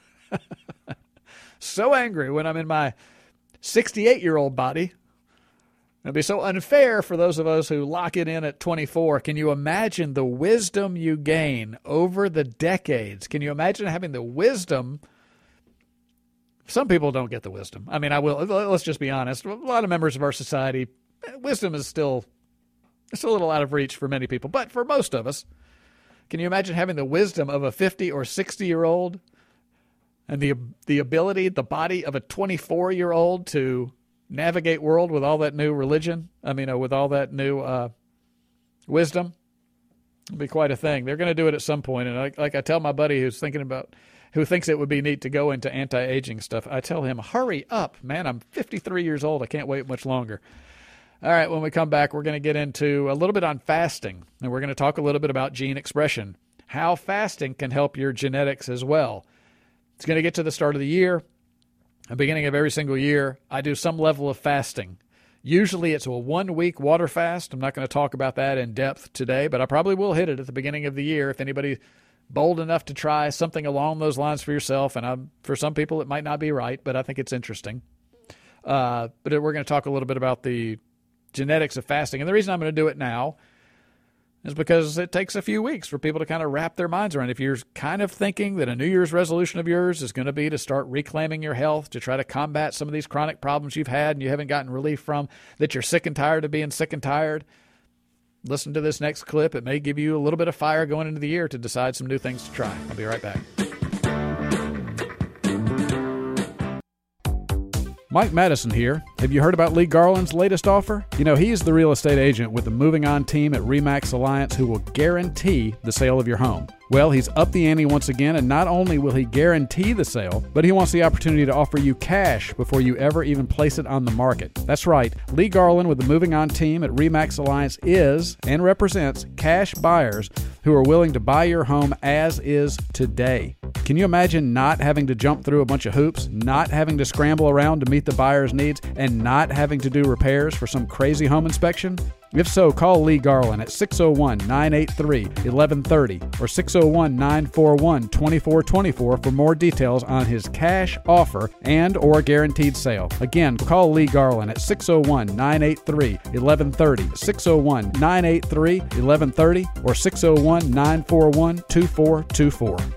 So angry when I'm in my 68-year-old body. It'll be so unfair for those of us who lock it in at 24. Can you imagine the wisdom you gain over the decades? Can you imagine having the wisdom? Some people don't get the wisdom. Let's just be honest. A lot of members of our society, wisdom is still a little out of reach for many people. But for most of us, can you imagine having the wisdom of a 50 or 60-year-old and the ability, the body of a 24-year-old to navigate world with all that new religion? With all that new wisdom? It'll be quite a thing. They're going to do it at some point. And like I tell my buddy who thinks it would be neat to go into anti-aging stuff, I tell him, hurry up, man. I'm 53 years old. I can't wait much longer. All right, when we come back, we're going to get into a little bit on fasting, and we're going to talk a little bit about gene expression, how fasting can help your genetics as well. It's going to get to the start of the year. At the beginning of every single year, I do some level of fasting. Usually it's a 1-week water fast. I'm not going to talk about that in depth today, but I probably will hit it at the beginning of the year if anybody's bold enough to try something along those lines for yourself. And for some people, it might not be right, but I think it's interesting. But we're going to talk a little bit about the genetics of fasting. And the reason I'm going to do it now is because it takes a few weeks for people to kind of wrap their minds around. If you're kind of thinking that a New Year's resolution of yours is going to be to start reclaiming your health, to try to combat some of these chronic problems you've had and you haven't gotten relief from, that you're sick and tired of being sick and tired, listen to this next clip. It may give you a little bit of fire going into the year to decide some new things to try. I'll be right back. Mike Madison here. Have you heard about Lee Garland's latest offer? He's the real estate agent with the Moving On team at RE/MAX Alliance who will guarantee the sale of your home. Well, he's upped the ante once again, and not only will he guarantee the sale, but he wants the opportunity to offer you cash before you ever even place it on the market. That's right. Lee Garland with the Moving On team at RE/MAX Alliance is and represents cash buyers who are willing to buy your home as is today. Can you imagine not having to jump through a bunch of hoops, not having to scramble around to meet the buyer's needs, and not having to do repairs for some crazy home inspection? If so, call Lee Garland at 601-983-1130 or 601-941-2424 for more details on his cash offer and or guaranteed sale. Again, call Lee Garland at 601-983-1130, 601-983-1130 or 601-941-2424.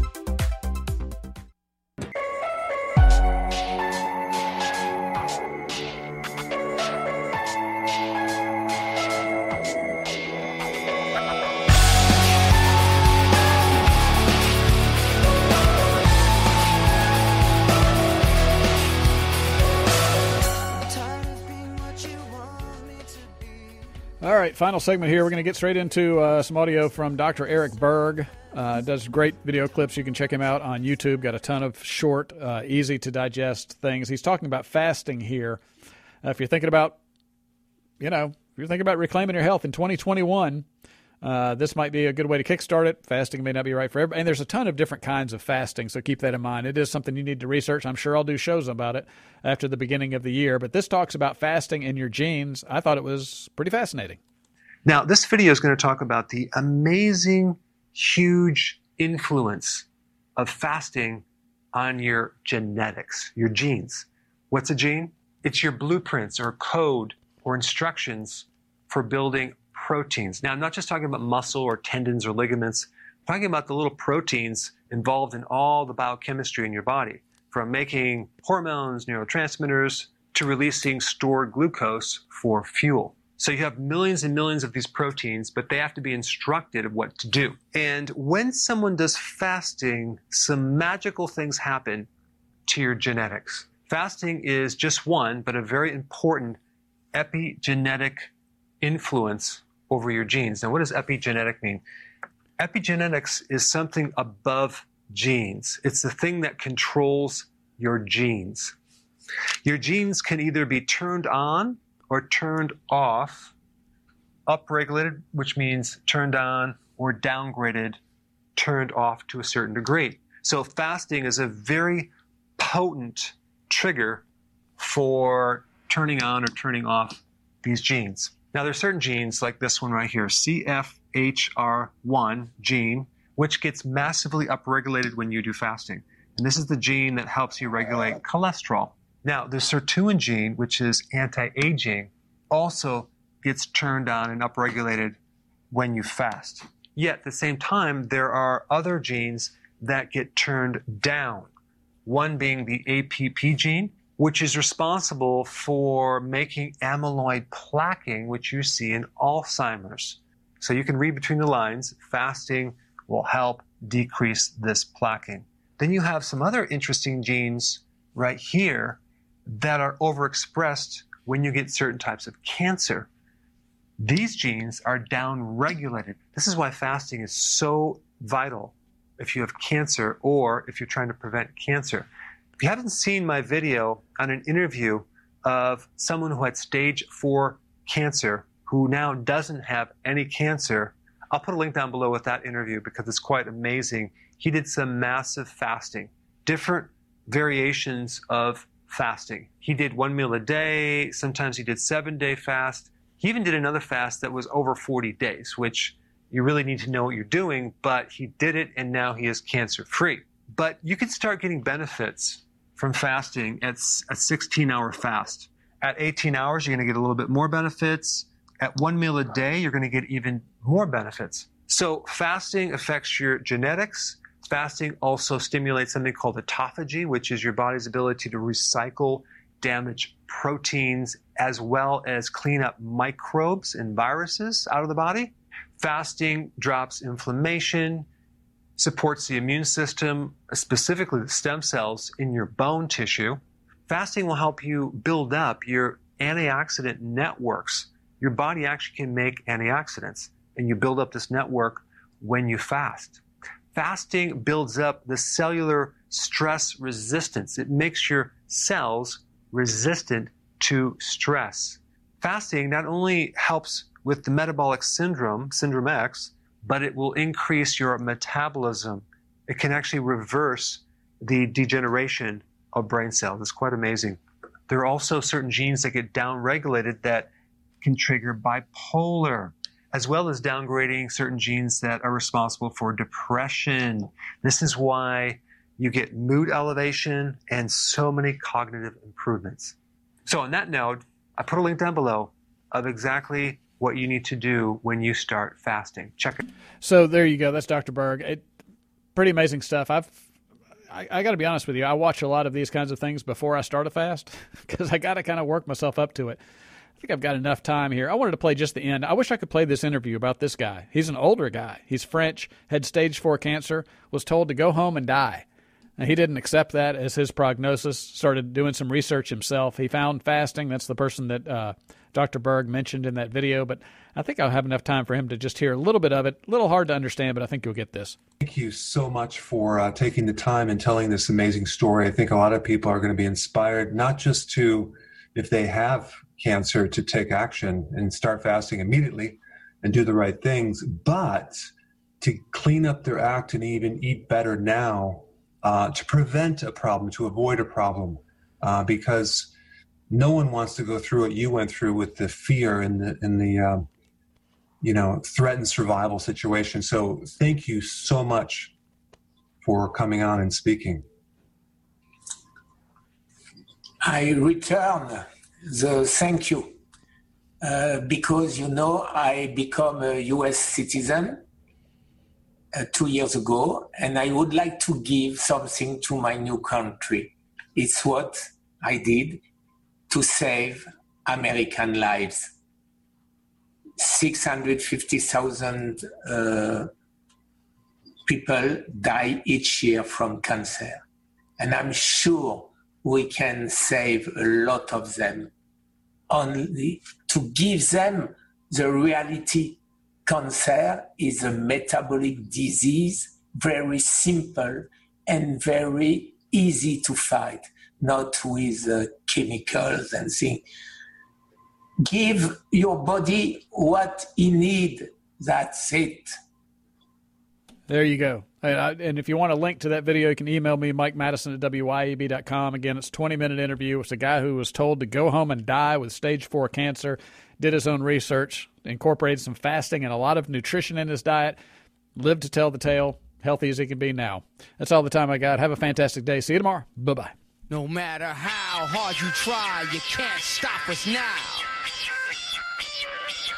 All right, final segment here. We're going to get straight into some audio from Dr. Eric Berg. Does great video clips. You can check him out on YouTube. Got a ton of short, easy to digest things. He's talking about fasting here. If you're thinking about, reclaiming your health in 2021, this might be a good way to kickstart it. Fasting may not be right for everybody. And there's a ton of different kinds of fasting, so keep that in mind. It is something you need to research. I'm sure I'll do shows about it after the beginning of the year. But this talks about fasting in your genes. I thought it was pretty fascinating. Now, this video is going to talk about the amazing, huge influence of fasting on your genetics, your genes. What's a gene? It's your blueprints or code or instructions for building proteins. Now, I'm not just talking about muscle or tendons or ligaments. I'm talking about the little proteins involved in all the biochemistry in your body, from making hormones, neurotransmitters, to releasing stored glucose for fuel. So you have millions and millions of these proteins, but they have to be instructed of what to do. And when someone does fasting, some magical things happen to your genetics. Fasting is just one, but a very important epigenetic influence over your genes. Now, what does epigenetic mean? Epigenetics is something above genes. It's the thing that controls your genes. Your genes can either be turned on or turned off, upregulated, which means turned on, or downgraded, turned off to a certain degree. So fasting is a very potent trigger for turning on or turning off these genes. Now, there are certain genes like this one right here, CFHR1 gene, which gets massively upregulated when you do fasting. And this is the gene that helps you regulate cholesterol. Now, the sirtuin gene, which is anti-aging, also gets turned on and upregulated when you fast. Yet, at the same time, there are other genes that get turned down. One being the APP gene, which is responsible for making amyloid plaquing, which you see in Alzheimer's. So you can read between the lines, fasting will help decrease this plaquing. Then you have some other interesting genes right here that are overexpressed when you get certain types of cancer. These genes are downregulated. This is why fasting is so vital if you have cancer or if you're trying to prevent cancer. If you haven't seen my video on an interview of someone who had stage 4 cancer who now doesn't have any cancer, I'll put a link down below with that interview because it's quite amazing. He did some massive fasting, different variations of fasting. He did 1 meal a day. Sometimes he did 7-day fast. He even did another fast that was over 40 days, which you really need to know what you're doing, but he did it and now he is cancer-free. But you can start getting benefits from fasting at a 16-hour fast. At 18 hours, you're going to get a little bit more benefits. At 1 meal a day, you're going to get even more benefits. So fasting affects your genetics. Fasting also stimulates something called autophagy, which is your body's ability to recycle damaged proteins as well as clean up microbes and viruses out of the body. Fasting drops inflammation, supports the immune system, specifically the stem cells in your bone tissue. Fasting will help you build up your antioxidant networks. Your body actually can make antioxidants, and you build up this network when you fast. Fasting builds up the cellular stress resistance. It makes your cells resistant to stress. Fasting not only helps with the metabolic syndrome, Syndrome X, but it will increase your metabolism. It can actually reverse the degeneration of brain cells. It's quite amazing. There are also certain genes that get downregulated that can trigger bipolar, as well as downgrading certain genes that are responsible for depression. This is why you get mood elevation and so many cognitive improvements. So on that note, I put a link down below of exactly what you need to do when you start fasting. Check it. So there you go. That's Dr. Berg. Pretty amazing stuff. I got to be honest with you. I watch a lot of these kinds of things before I start a fast because I got to kind of work myself up to it. I think I've got enough time here. I wanted to play just the end. I wish I could play this interview about this guy. He's an older guy. He's French, had stage 4 cancer, was told to go home and die. And he didn't accept that as his prognosis, started doing some research himself. He found fasting. That's the person that Dr. Berg mentioned in that video. But I think I'll have enough time for him to just hear a little bit of it. A little hard to understand, but I think you'll get this. Thank you so much for taking the time and telling this amazing story. I think a lot of people are going to be inspired, not just to, if they have cancer, to take action and start fasting immediately and do the right things, but to clean up their act and even eat better now. To prevent a problem, to avoid a problem, because no one wants to go through what you went through with the fear and the threatened survival situation. So thank you so much for coming on and speaking. I return the thank you because, I become a U.S. citizen 2 years ago, and I would like to give something to my new country. It's what I did to save American lives. 650,000 people die each year from cancer. And I'm sure we can save a lot of them. Only to give them the reality. Cancer is a metabolic disease, very simple and very easy to fight, not with chemicals and things. Give your body what it needs. That's it. There you go. And if you want a link to that video, you can email me, MikeMadison@WYAB.com. Again, it's a 20-minute interview. It's a guy who was told to go home and die with stage 4 cancer, did his own research, incorporated some fasting and a lot of nutrition in his diet, lived to tell the tale, healthy as he can be now. That's all the time I got. Have a fantastic day. See you tomorrow. Bye-bye. No matter how hard you try, you can't stop us now.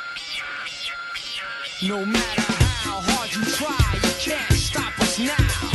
No matter how hard you try, you can't stop us now.